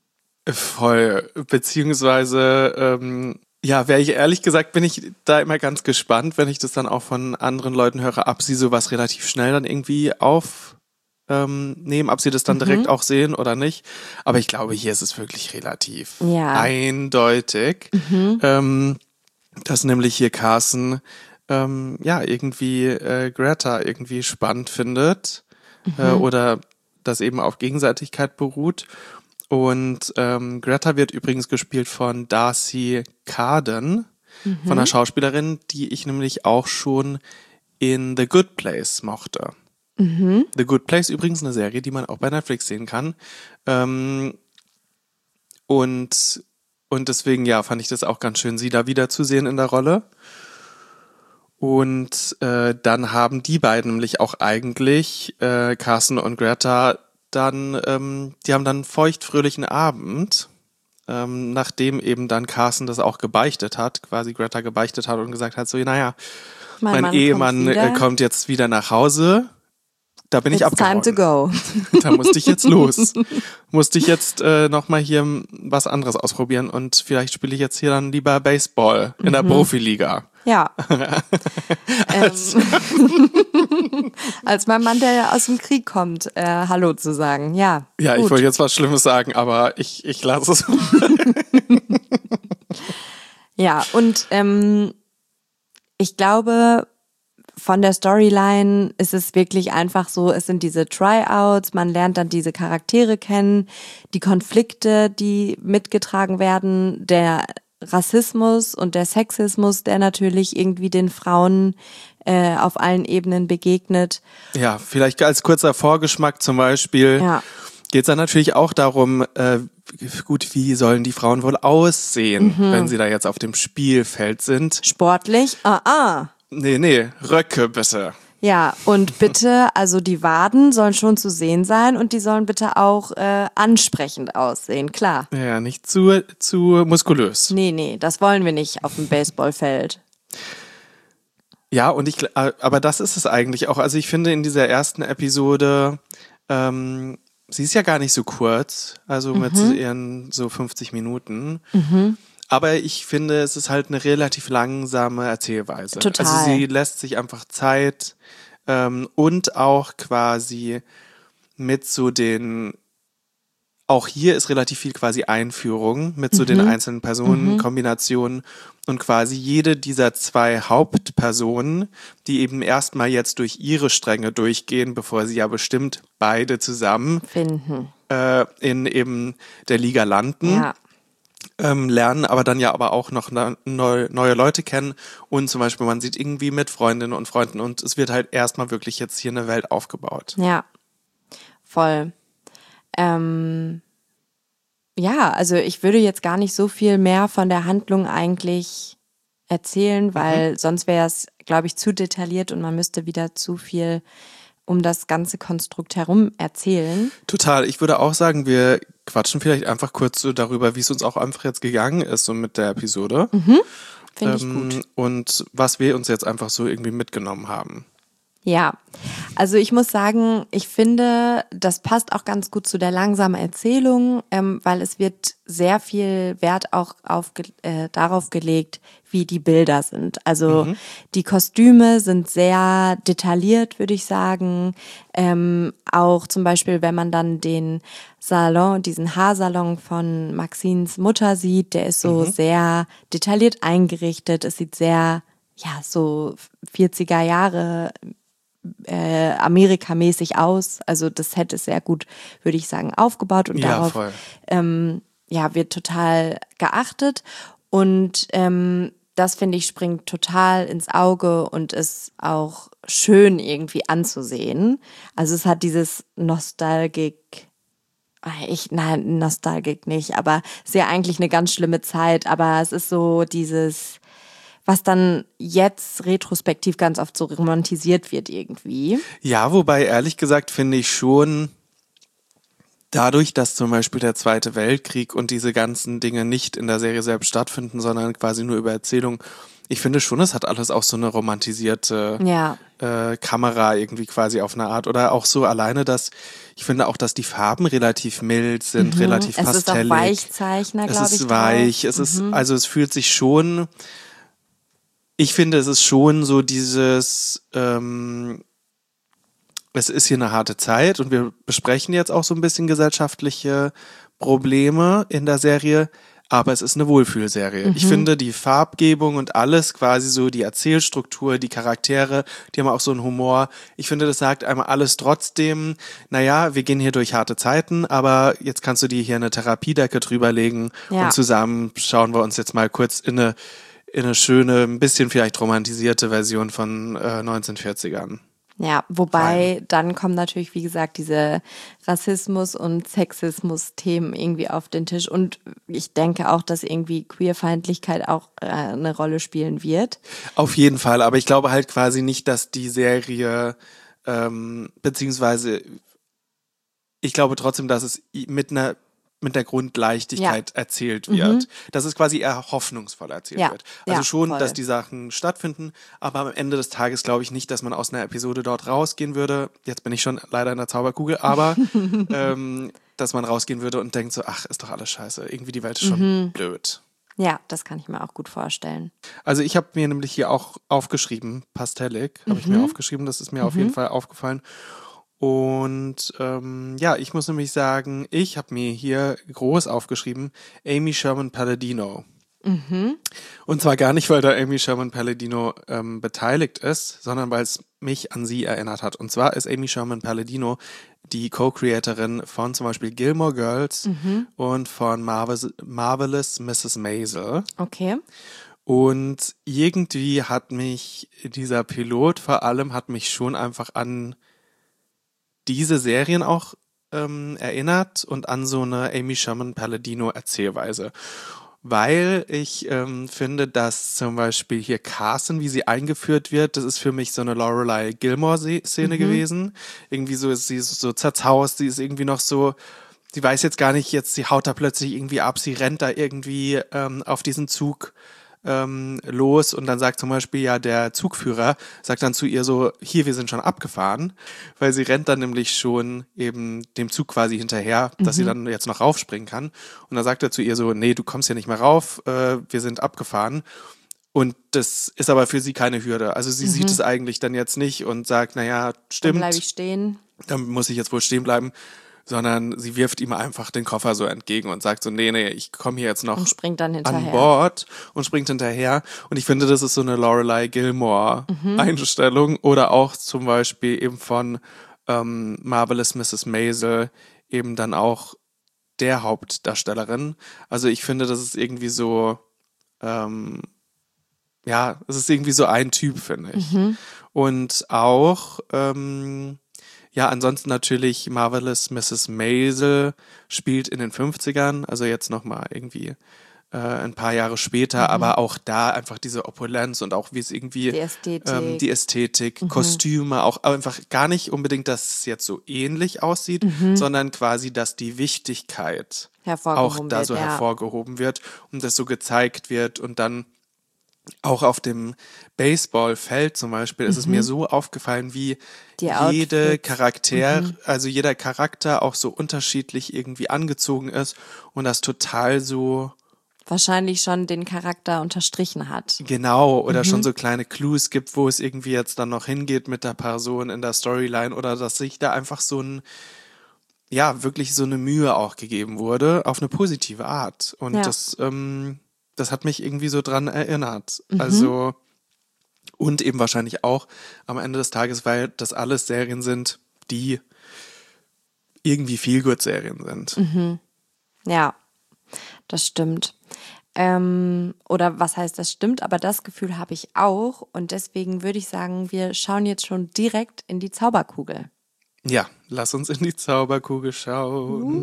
Voll, beziehungsweise, ähm, ja, wäre ich ehrlich gesagt, bin ich da immer ganz gespannt, wenn ich das dann auch von anderen Leuten höre, ob sie sowas relativ schnell dann irgendwie aufnehmen, ähm, ob sie das dann mhm. direkt auch sehen oder nicht. Aber ich glaube, hier ist es wirklich relativ ja. eindeutig, mhm. ähm, dass nämlich hier Carson ähm, ja irgendwie äh, Greta irgendwie spannend findet mhm. äh, oder das eben auf Gegenseitigkeit beruht. Und ähm, Greta wird übrigens gespielt von Darcy Carden, mhm. von einer Schauspielerin, die ich nämlich auch schon in The Good Place mochte. Mhm. The Good Place übrigens eine Serie, die man auch bei Netflix sehen kann. Ähm, und Und deswegen, ja, fand ich das auch ganz schön, sie da wiederzusehen in der Rolle. Und äh, dann haben die beiden nämlich auch eigentlich, äh, Carson und Greta, dann, ähm, die haben dann einen feuchtfröhlichen Abend, ähm, nachdem eben dann Carson das auch gebeichtet hat, quasi Greta gebeichtet hat und gesagt hat, so, naja, mein, mein Mann Ehemann kommt, äh, kommt jetzt wieder nach Hause. Da bin It's ich abgehauen. Time to go. Da musste ich jetzt los. Musste ich jetzt äh, nochmal hier was anderes ausprobieren und vielleicht spiele ich jetzt hier dann lieber Baseball in der mhm. Profiliga. Ja. ähm, als mein Mann, der aus dem Krieg kommt, äh, Hallo zu sagen. Ja. Ja, gut. Ich wollte jetzt was Schlimmes sagen, aber ich, ich lasse es. Ja, und ähm, ich glaube, von der Storyline ist es wirklich einfach so, es sind diese Tryouts, man lernt dann diese Charaktere kennen, die Konflikte, die mitgetragen werden, der Rassismus und der Sexismus, der natürlich irgendwie den Frauen äh, auf allen Ebenen begegnet. Ja, vielleicht als kurzer Vorgeschmack zum Beispiel ja. geht es dann natürlich auch darum, äh, gut, wie sollen die Frauen wohl aussehen, mhm. wenn sie da jetzt auf dem Spielfeld sind. Sportlich? Ah, ah. Nee, nee, Röcke bitte. Ja, und bitte, also die Waden sollen schon zu sehen sein und die sollen bitte auch äh, ansprechend aussehen, klar. Ja, nicht zu, zu muskulös. Nee, nee, das wollen wir nicht auf dem Baseballfeld. Ja, und ich, aber das ist es eigentlich auch. Also ich finde in dieser ersten Episode, ähm, sie ist ja gar nicht so kurz, also mhm. mit ihren so fünfzig Minuten. Mhm. Aber ich finde, es ist halt eine relativ langsame Erzählweise. Total. Also sie lässt sich einfach Zeit ähm, und auch quasi mit so den, auch hier ist relativ viel quasi Einführung mit so mhm. den einzelnen Personenkombinationen mhm. und quasi jede dieser zwei Hauptpersonen, die eben erstmal jetzt durch ihre Stränge durchgehen, bevor sie ja bestimmt beide zusammen finden äh, in eben der Liga landen. Ja. Ähm, lernen, aber dann ja aber auch noch ne, neu, neue Leute kennen und zum Beispiel man sieht irgendwie mit Freundinnen und Freunden und es wird halt erstmal wirklich jetzt hier eine Welt aufgebaut. Ja, voll. Ähm, ja, also ich würde jetzt gar nicht so viel mehr von der Handlung eigentlich erzählen, weil mhm. sonst wäre es, glaube ich, zu detailliert und man müsste wieder zu viel um das ganze Konstrukt herum erzählen. Total. Ich würde auch sagen, wir quatschen vielleicht einfach kurz so darüber, wie es uns auch einfach jetzt gegangen ist, so mit der Episode. Mhm. Finde ich ähm, gut. Und was wir uns jetzt einfach so irgendwie mitgenommen haben. Ja, also ich muss sagen, ich finde, das passt auch ganz gut zu der langsamen Erzählung, ähm, weil es wird sehr viel Wert auch auf, äh, darauf gelegt, wie die Bilder sind. Also mhm. die Kostüme sind sehr detailliert, würde ich sagen. Ähm, auch zum Beispiel, wenn man dann den Salon, diesen Haarsalon von Maxines Mutter sieht, der ist so mhm. sehr detailliert eingerichtet. Es sieht sehr, ja, so vierziger Jahre Äh, Amerikamäßig aus. Also das Set ist sehr gut, würde ich sagen, aufgebaut und ja, darauf voll. Ähm, ja, wird total geachtet und ähm, das, finde ich, springt total ins Auge und ist auch schön irgendwie anzusehen. Also es hat dieses Nostalgik, ich, nein, Nostalgik nicht, aber es ist ja eigentlich eine ganz schlimme Zeit, aber es ist so dieses, was dann jetzt retrospektiv ganz oft so romantisiert wird irgendwie. Ja, wobei ehrlich gesagt finde ich schon, dadurch, dass zum Beispiel der Zweite Weltkrieg und diese ganzen Dinge nicht in der Serie selbst stattfinden, sondern quasi nur über Erzählung, ich finde schon, es hat alles auch so eine romantisierte ja. äh, Kamera irgendwie quasi auf eine Art. Oder auch so alleine, dass ich finde auch, dass die Farben relativ mild sind, mhm. relativ pastellig. Es ist auch Weichzeichner, glaube ich. Es ist weich, drauf. es ist, mhm. also es fühlt sich schon... Ich finde, es ist schon so dieses, ähm, es ist hier eine harte Zeit und wir besprechen jetzt auch so ein bisschen gesellschaftliche Probleme in der Serie, aber es ist eine Wohlfühlserie. Mhm. Ich finde, die Farbgebung und alles, quasi so die Erzählstruktur, die Charaktere, die haben auch so einen Humor. Ich finde, das sagt einmal alles trotzdem, naja, wir gehen hier durch harte Zeiten, aber jetzt kannst du dir hier eine Therapiedecke drüberlegen ja. und zusammen schauen wir uns jetzt mal kurz in eine in eine schöne, ein bisschen vielleicht romantisierte Version von äh, neunzehnhundertvierzigern. Ja, wobei dann kommen natürlich, wie gesagt, diese Rassismus- und Sexismus-Themen irgendwie auf den Tisch. Und ich denke auch, dass irgendwie Queerfeindlichkeit auch äh, eine Rolle spielen wird. Auf jeden Fall, aber ich glaube halt quasi nicht, dass die Serie, ähm, beziehungsweise ich glaube trotzdem, dass es mit einer mit der Grundleichtigkeit ja. erzählt wird. Mhm. Dass es quasi eher hoffnungsvoll erzählt ja. wird. Also ja, schon, voll. Dass die Sachen stattfinden, aber am Ende des Tages glaube ich nicht, dass man aus einer Episode dort rausgehen würde. Jetzt bin ich schon leider in der Zauberkugel, aber ähm, dass man rausgehen würde und denkt so, ach, ist doch alles scheiße. Irgendwie die Welt ist schon mhm. blöd. Ja, das kann ich mir auch gut vorstellen. Also ich habe mir nämlich hier auch aufgeschrieben, Pastellig, habe mhm. ich mir aufgeschrieben, das ist mir mhm. auf jeden Fall aufgefallen. Und ähm, ja, ich muss nämlich sagen, ich habe mir hier groß aufgeschrieben, Amy Sherman Palladino. Mhm. Und zwar gar nicht, weil da Amy Sherman Palladino ähm, beteiligt ist, sondern weil es mich an sie erinnert hat. Und zwar ist Amy Sherman Palladino die Co-Creatorin von zum Beispiel Gilmore Girls mhm. und von Marvel- Marvelous Misses Maisel. Okay. Und irgendwie hat mich dieser Pilot vor allem, hat mich schon einfach an diese Serien auch ähm, erinnert und an so eine Amy Sherman Palladino Erzählweise. Weil ich ähm, finde, dass zum Beispiel hier Carson, wie sie eingeführt wird, das ist für mich so eine Lorelei Gilmore-Szene mhm. gewesen. Irgendwie so ist sie so zerzaust, sie ist irgendwie noch so, sie weiß jetzt gar nicht, jetzt sie haut da plötzlich irgendwie ab, sie rennt da irgendwie ähm, auf diesen Zug ähm, los und dann sagt zum Beispiel ja der Zugführer, sagt dann zu ihr so, hier, wir sind schon abgefahren, weil sie rennt dann nämlich schon eben dem Zug quasi hinterher, dass mhm. sie dann jetzt noch raufspringen kann und dann sagt er zu ihr so, nee, du kommst ja nicht mehr rauf, äh, wir sind abgefahren und das ist aber für sie keine Hürde, also sie mhm. sieht es eigentlich dann jetzt nicht und sagt, naja, stimmt. Dann bleibe ich stehen. Dann muss ich jetzt wohl stehen bleiben. Sondern sie wirft ihm einfach den Koffer so entgegen und sagt so, nee, nee, ich komme hier jetzt noch und springt dann hinterher. an Bord und springt hinterher. Und ich finde, das ist so eine Lorelei Gilmore-Einstellung. Mhm. Oder auch zum Beispiel eben von ähm, Marvelous Misses Maisel eben dann auch der Hauptdarstellerin. Also ich finde, das ist irgendwie so, ähm, ja, es ist irgendwie so ein Typ, finde ich. Mhm. Und auch ähm, ja, ansonsten natürlich Marvelous Misses Maisel spielt in den fünfzigern, also jetzt nochmal irgendwie äh, ein paar Jahre später, mhm. aber auch da einfach diese Opulenz und auch wie es irgendwie die Ästhetik, ähm, die Ästhetik mhm. Kostüme, auch einfach gar nicht unbedingt, dass es jetzt so ähnlich aussieht, mhm. sondern quasi, dass die Wichtigkeit auch da wird, so ja. hervorgehoben wird und das so gezeigt wird und dann auch auf dem Baseballfeld zum Beispiel mhm. ist es mir so aufgefallen, wie die jede Outfits. Charakter, mhm. also jeder Charakter auch so unterschiedlich irgendwie angezogen ist und das total so wahrscheinlich schon den Charakter unterstrichen hat. Genau, oder mhm. schon so kleine Clues gibt, wo es irgendwie jetzt dann noch hingeht mit der Person in der Storyline oder dass sich da einfach so ein, ja, wirklich so eine Mühe auch gegeben wurde, auf eine positive Art. Und ja. das, ähm, das hat mich irgendwie so dran erinnert. Mhm. Also, und eben wahrscheinlich auch am Ende des Tages, weil das alles Serien sind, die irgendwie Feel-Good-Serien sind. Mhm. Ja, das stimmt. Ähm, oder was heißt, das stimmt, aber das Gefühl habe ich auch. Und deswegen würde ich sagen, wir schauen jetzt schon direkt in die Zauberkugel. Ja, lass uns in die Zauberkugel schauen.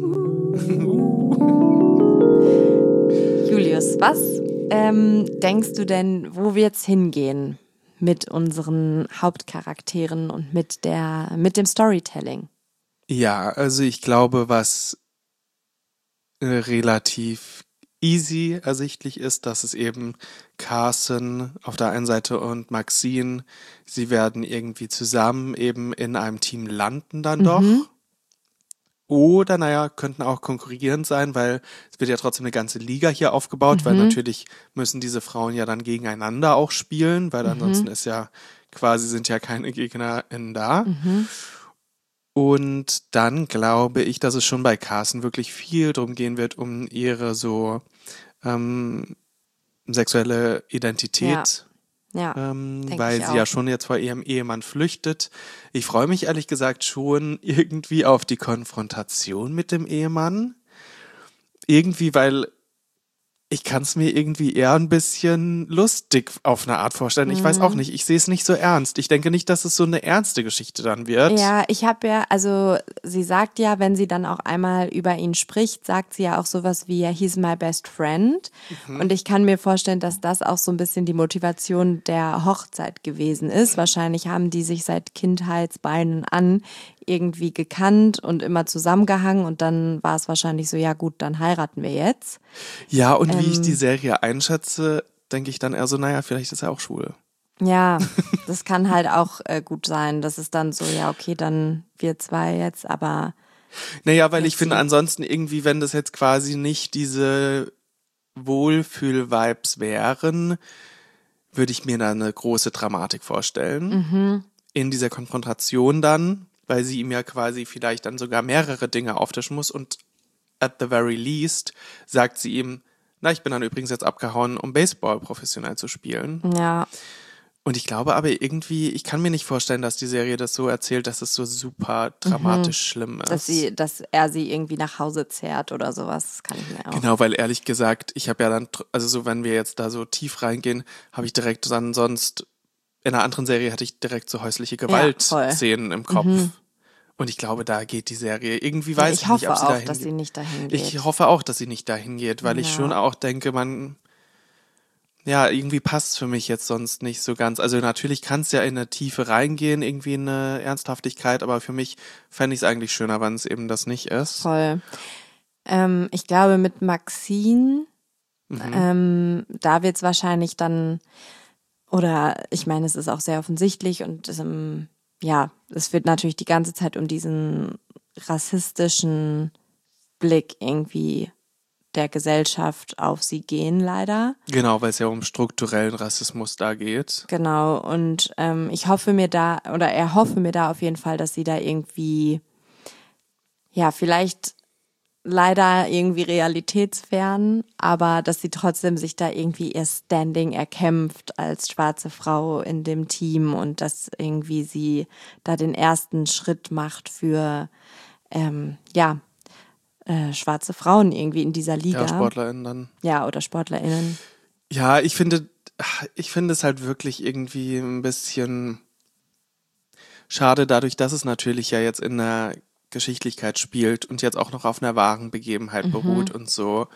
Julius, was ähm, denkst du denn, wo wir jetzt hingehen mit unseren Hauptcharakteren und mit der, mit dem Storytelling? Ja, also ich glaube, was äh, relativ easy ersichtlich ist, dass es eben Carson auf der einen Seite und Maxine, sie werden irgendwie zusammen eben in einem Team landen dann doch. Mhm. Oder, naja, könnten auch konkurrierend sein, weil es wird ja trotzdem eine ganze Liga hier aufgebaut, mhm. weil natürlich müssen diese Frauen ja dann gegeneinander auch spielen, weil mhm. ansonsten ist ja quasi sind ja keine GegnerInnen da. Mhm. Und dann glaube ich, dass es schon bei Carson wirklich viel drum gehen wird, um ihre so ähm, sexuelle Identität. Ja, ja, ähm, weil sie auch. ja schon jetzt vor ihrem Ehemann flüchtet. Ich freue mich ehrlich gesagt schon irgendwie auf die Konfrontation mit dem Ehemann. Irgendwie, weil Ich kann es mir irgendwie eher ein bisschen lustig auf eine Art vorstellen. Ich weiß auch nicht, ich sehe es nicht so ernst. Ich denke nicht, dass es so eine ernste Geschichte dann wird. Ja, ich habe ja, also sie sagt ja, wenn sie dann auch einmal über ihn spricht, sagt sie ja auch sowas wie, he's my best friend. Mhm. Und ich kann mir vorstellen, dass das auch so ein bisschen die Motivation der Hochzeit gewesen ist. Wahrscheinlich haben die sich seit Kindheitsbeinen an irgendwie gekannt und immer zusammengehangen und dann war es wahrscheinlich so, ja gut, dann heiraten wir jetzt. Ja, und wie ich die Ähm. Serie einschätze, denke ich dann eher so, naja, vielleicht ist er auch schwul. Ja, das kann halt auch äh, gut sein. Das ist dann so, ja, okay, dann wir zwei jetzt, aber Naja, weil Let's ich finde see. ansonsten irgendwie, wenn das jetzt quasi nicht diese Wohlfühl-Vibes wären, würde ich mir da eine große Dramatik vorstellen. In dieser Konfrontation dann, weil sie ihm ja quasi vielleicht dann sogar mehrere Dinge auftischen muss und at the very least sagt sie ihm, na, ich bin dann übrigens jetzt abgehauen, um Baseball professionell zu spielen. ja, Und ich glaube aber irgendwie, ich kann mir nicht vorstellen, dass die Serie das so erzählt, dass es so super dramatisch schlimm ist. dass sie, dass er sie irgendwie nach Hause zerrt oder sowas, das kann ich mir auch. Genau, weil ehrlich gesagt, ich habe ja dann, tr- also so, wenn wir jetzt da so tief reingehen, habe ich direkt dann sonst, in einer anderen Serie hatte ich direkt so häusliche voll. Gewaltszenen im Kopf. Und ich glaube, da geht die Serie. Irgendwie weiß Ich ich, hoffe nicht, ob sie auch, dahin dass geht. sie nicht dahin geht. Ich hoffe auch, dass sie nicht dahin geht, weil ich Ja. schon auch denke, man, ja, irgendwie passt es für mich jetzt sonst nicht so ganz. Also natürlich kann es ja in eine Tiefe reingehen, irgendwie in eine Ernsthaftigkeit, aber für mich fände ich es eigentlich schöner, wenn es eben das nicht ist. Voll. Ähm, ich glaube, mit Maxine, ähm, da wird es wahrscheinlich dann, oder ich meine, es ist auch sehr offensichtlich und ähm, ja, es wird natürlich die ganze Zeit um diesen rassistischen Blick irgendwie der Gesellschaft auf sie gehen, leider. Genau, weil es ja um strukturellen Rassismus da geht. Genau, und ähm, ich hoffe mir da, oder er hoffe mir da auf jeden Fall, dass sie da irgendwie, ja, vielleicht leider irgendwie realitätsfern, aber dass sie trotzdem sich da irgendwie ihr Standing erkämpft als schwarze Frau in dem Team und dass irgendwie sie da den ersten Schritt macht für, ähm, ja, äh, schwarze Frauen irgendwie in dieser Liga. Ja, SportlerInnen dann. Ja, oder SportlerInnen. Ja, ich finde, ich finde es halt wirklich irgendwie ein bisschen schade, dadurch, dass es natürlich ja jetzt in der Geschichtlichkeit spielt und jetzt auch noch auf einer wahren Begebenheit beruht und so,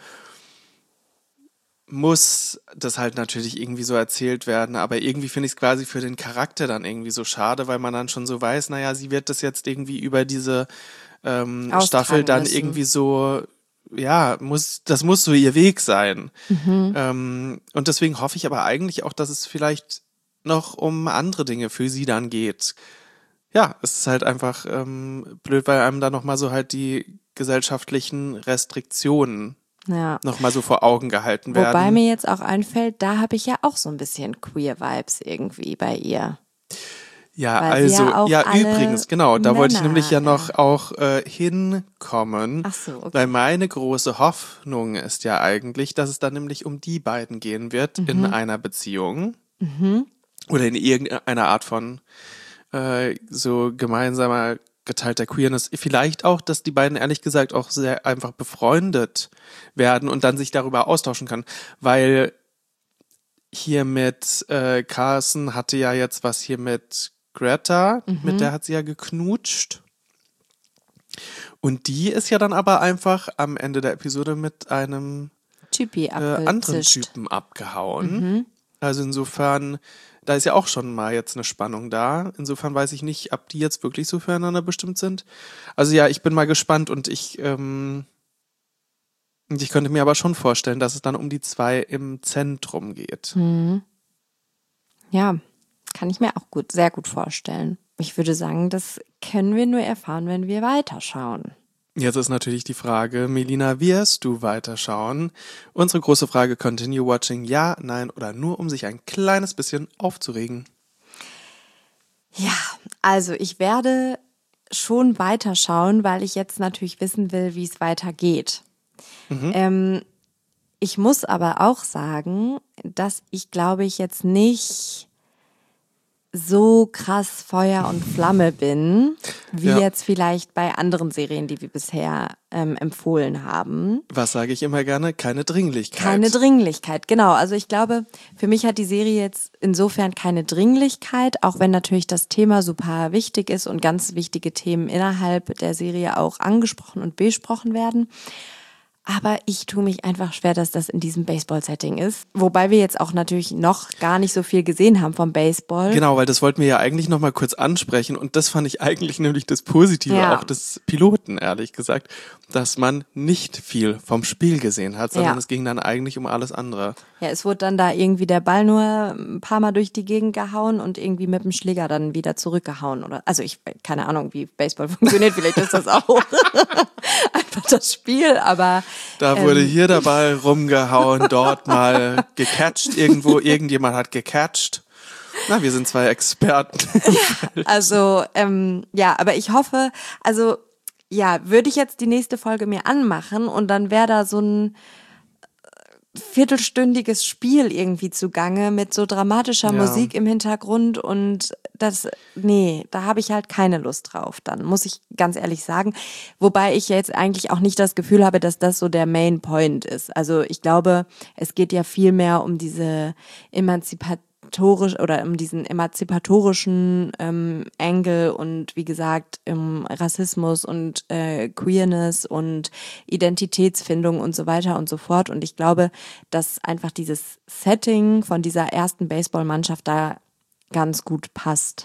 muss das halt natürlich irgendwie so erzählt werden, aber irgendwie finde ich es quasi für den Charakter dann irgendwie so schade, weil man dann schon so weiß, naja, sie wird das jetzt irgendwie über diese ähm, Austragen Staffel dann müssen. irgendwie so, ja, muss, das muss so ihr Weg sein. Ähm, und deswegen hoffe ich aber eigentlich auch, dass es vielleicht noch um andere Dinge für sie dann geht. Ja, es ist halt einfach ähm, blöd, weil einem da nochmal so halt die gesellschaftlichen Restriktionen Ja. nochmal so vor Augen gehalten werden. Wobei mir jetzt auch einfällt, da habe ich ja auch so ein bisschen Queer-Vibes irgendwie bei ihr. Ja, Weil sie also, ja auch ja, alle übrigens, genau, da wollte ich Männer, nämlich ja äh, noch auch äh, hinkommen. Ach so, okay. Weil meine große Hoffnung ist ja eigentlich, dass es dann nämlich um die beiden gehen wird in einer Beziehung. Oder in irgendeiner Art von äh, so gemeinsamer geteilter Queerness. Vielleicht auch, dass die beiden ehrlich gesagt auch sehr einfach befreundet werden und dann sich darüber austauschen können. Weil hier mit äh, Carson hatte ja jetzt was hier mit Greta, mit der hat sie ja geknutscht. Und die ist ja dann aber einfach am Ende der Episode mit einem Typi äh, anderen abgezischt. Typen abgehauen. Also insofern, da ist ja auch schon mal jetzt eine Spannung da. Insofern weiß ich nicht, ob die jetzt wirklich so füreinander bestimmt sind. Also ja, ich bin mal gespannt und ich, ähm, und ich könnte mir aber schon vorstellen, dass es dann um die zwei im Zentrum geht. Ja, kann ich mir auch gut, sehr gut vorstellen. Ich würde sagen, das können wir nur erfahren, wenn wir weiterschauen. Jetzt ist natürlich die Frage, Melina, wirst du weiterschauen? Unsere große Frage, continue watching, ja, nein oder nur, um sich ein kleines bisschen aufzuregen. Ja, also ich werde schon weiterschauen, weil ich jetzt natürlich wissen will, wie es weitergeht. Ähm, ich muss aber auch sagen, dass ich glaube ich jetzt nicht so krass Feuer und Flamme bin, wie Ja. jetzt vielleicht bei anderen Serien, die wir bisher ähm, empfohlen haben. Was sage ich immer gerne? Keine Dringlichkeit. Keine Dringlichkeit, genau. Also ich glaube, für mich hat die Serie jetzt insofern keine Dringlichkeit, auch wenn natürlich das Thema super wichtig ist und ganz wichtige Themen innerhalb der Serie auch angesprochen und besprochen werden. Aber ich tue mich einfach schwer, dass das in diesem Baseball-Setting ist. Wobei wir jetzt auch natürlich noch gar nicht so viel gesehen haben vom Baseball. Genau, weil das wollten wir ja eigentlich noch mal kurz ansprechen und das fand ich eigentlich nämlich das Positive Ja. auch des Piloten, ehrlich gesagt, dass man nicht viel vom Spiel gesehen hat, sondern Ja. es ging dann eigentlich um alles andere. Ja, es wurde dann da irgendwie der Ball nur ein paar Mal durch die Gegend gehauen und irgendwie mit dem Schläger dann wieder zurückgehauen. Oder also ich keine Ahnung, wie Baseball funktioniert. Vielleicht ist das auch einfach das Spiel, aber Da wurde ähm, hier der Ball rumgehauen, dort mal gecatcht, irgendwo, irgendjemand hat gecatcht. Na, wir sind zwei Experten. Also, ähm, ja, aber ich hoffe, also, ja, würde ich jetzt die nächste Folge mir anmachen und dann wäre da so ein äh, viertelstündiges Spiel irgendwie zugange mit so dramatischer Ja. Musik im Hintergrund und das, nee, da habe ich halt keine Lust drauf dann, muss ich ganz ehrlich sagen. Wobei ich jetzt eigentlich auch nicht das Gefühl habe, dass das so der Main Point ist. Also ich glaube, es geht ja viel mehr um diese Emanzipation oder um diesen emanzipatorischen ähm, Angle und wie gesagt um Rassismus und äh, Queerness und Identitätsfindung und so weiter und so fort. Und ich glaube, dass einfach dieses Setting von dieser ersten Baseballmannschaft da ganz gut passt.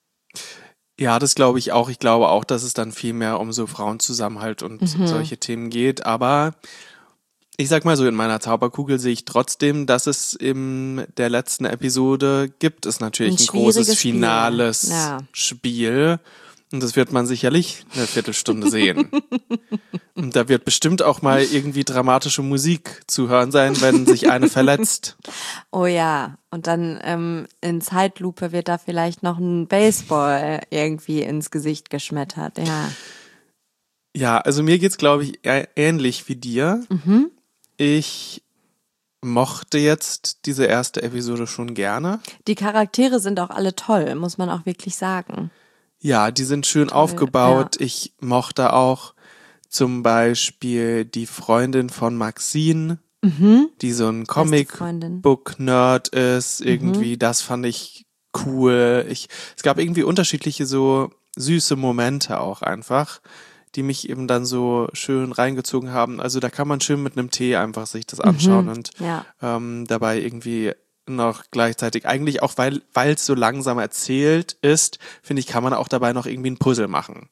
Ja, das glaube ich auch. Ich glaube auch, dass es dann viel mehr um so Frauenzusammenhalt und Mhm. solche Themen geht. Aber ich sag mal so, in meiner Zauberkugel sehe ich trotzdem, dass es in der letzten Episode gibt es natürlich Ein ein, großes schwieriges Spiel. finales Ja. Spiel. Und das wird man sicherlich eine Viertelstunde sehen. Und da wird bestimmt auch mal irgendwie dramatische Musik zu hören sein, wenn sich eine verletzt. Oh ja, und dann ähm, in Zeitlupe wird da vielleicht noch ein Baseball irgendwie ins Gesicht geschmettert. Ja. Ja, also mir geht's, glaube ich, ä- ähnlich wie dir. Mhm. Ich mochte jetzt diese erste Episode schon gerne. Die Charaktere sind auch alle toll, muss man auch wirklich sagen. Ja, die sind schön aufgebaut. Ich mochte auch zum Beispiel die Freundin von Maxine, die so ein Freundin. Comic-Book-Nerd ist. Irgendwie, das fand ich cool. Ich, es gab irgendwie unterschiedliche so süße Momente auch einfach, die mich eben dann so schön reingezogen haben. Also da kann man schön mit einem Tee einfach sich das anschauen und Ja. ähm, dabei irgendwie noch gleichzeitig, eigentlich auch, weil weil es so langsam erzählt ist, finde ich, kann man auch dabei noch irgendwie ein Puzzle machen.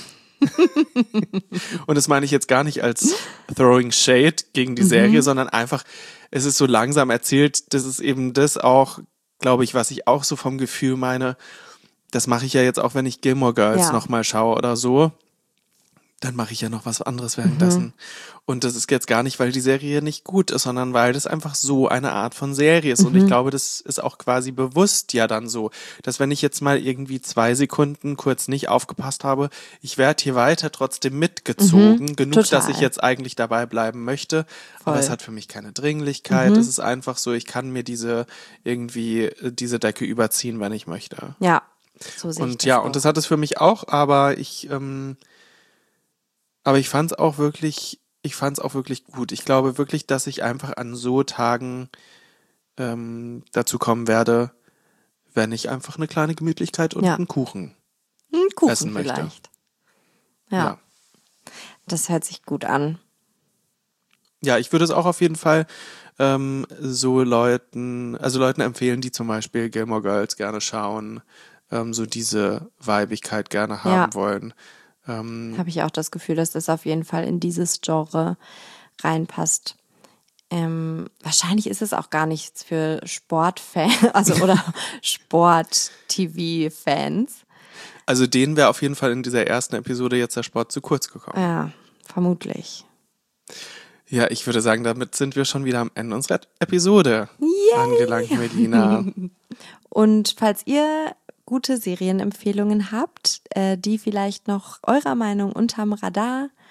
Und das meine ich jetzt gar nicht als Throwing Shade gegen die Serie, sondern einfach, es ist so langsam erzählt, das ist eben das auch, glaube ich, was ich auch so vom Gefühl meine, das mache ich ja jetzt auch, wenn ich Gilmore Girls Ja. nochmal schaue oder so, dann mache ich ja noch was anderes währenddessen. Mhm. Und das ist jetzt gar nicht, weil die Serie nicht gut ist, sondern weil das einfach so eine Art von Serie ist. Und Mhm. ich glaube, das ist auch quasi bewusst ja dann so, dass wenn ich jetzt mal irgendwie zwei Sekunden kurz nicht aufgepasst habe, ich werde hier weiter trotzdem mitgezogen. Genug, Mhm. total. dass ich jetzt eigentlich dabei bleiben möchte. Aber Voll. es hat für mich keine Dringlichkeit. Mhm. Es ist einfach so, ich kann mir diese irgendwie äh, diese Decke überziehen, wenn ich möchte. Ja, so sehe ich Und das ja, auch. und das hat es für mich auch, aber ich, ähm, aber ich fand es auch wirklich, ich fand es auch wirklich gut. Ich glaube wirklich, dass ich einfach an so Tagen ähm, dazu kommen werde, wenn ich einfach eine kleine Gemütlichkeit und Ja. einen Kuchen Ein Kuchen essen möchte. vielleicht. Ja, Ja. das hört sich gut an. Ja, ich würde es auch auf jeden Fall ähm, so Leuten, also Leuten empfehlen, die zum Beispiel Gilmore Girls gerne schauen, ähm, so diese Weibigkeit gerne haben Ja. wollen. Ähm, Habe ich auch das Gefühl, dass das auf jeden Fall in dieses Genre reinpasst. Ähm, wahrscheinlich ist es auch gar nichts für Sportfans, also oder Sport-T V-Fans. also denen wäre auf jeden Fall in dieser ersten Episode jetzt der Sport zu kurz gekommen. Ja, vermutlich. Ja, ich würde sagen, damit sind wir schon wieder am Ende unserer Episode angelangt, Medina. Und falls ihr gute Serienempfehlungen habt, äh, die vielleicht noch eurer Meinung unterm Radar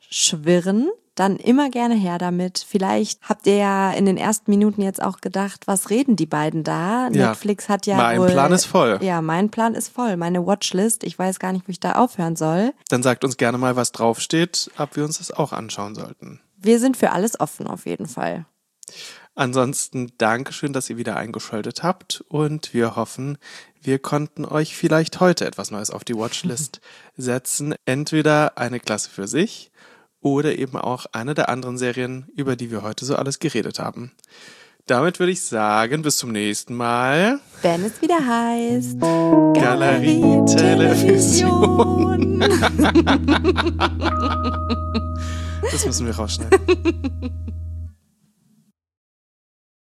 schwirren, dann immer gerne her damit. Vielleicht habt ihr ja in den ersten Minuten jetzt auch gedacht, was reden die beiden da? Ja, Netflix hat ja mein wohl, Plan ist voll. Ja, mein Plan ist voll. Meine Watchlist, ich weiß gar nicht, wo ich da aufhören soll. Dann sagt uns gerne mal, was draufsteht, ob wir uns das auch anschauen sollten. Wir sind für alles offen auf jeden Fall. Ansonsten Dankeschön, dass ihr wieder eingeschaltet habt und wir hoffen, wir konnten euch vielleicht heute etwas Neues auf die Watchlist setzen. Entweder eine Klasse für sich oder eben auch eine der anderen Serien, über die wir heute so alles geredet haben. Damit würde ich sagen, bis zum nächsten Mal. Wenn es wieder heißt Galerie Television. Das müssen wir rausschneiden.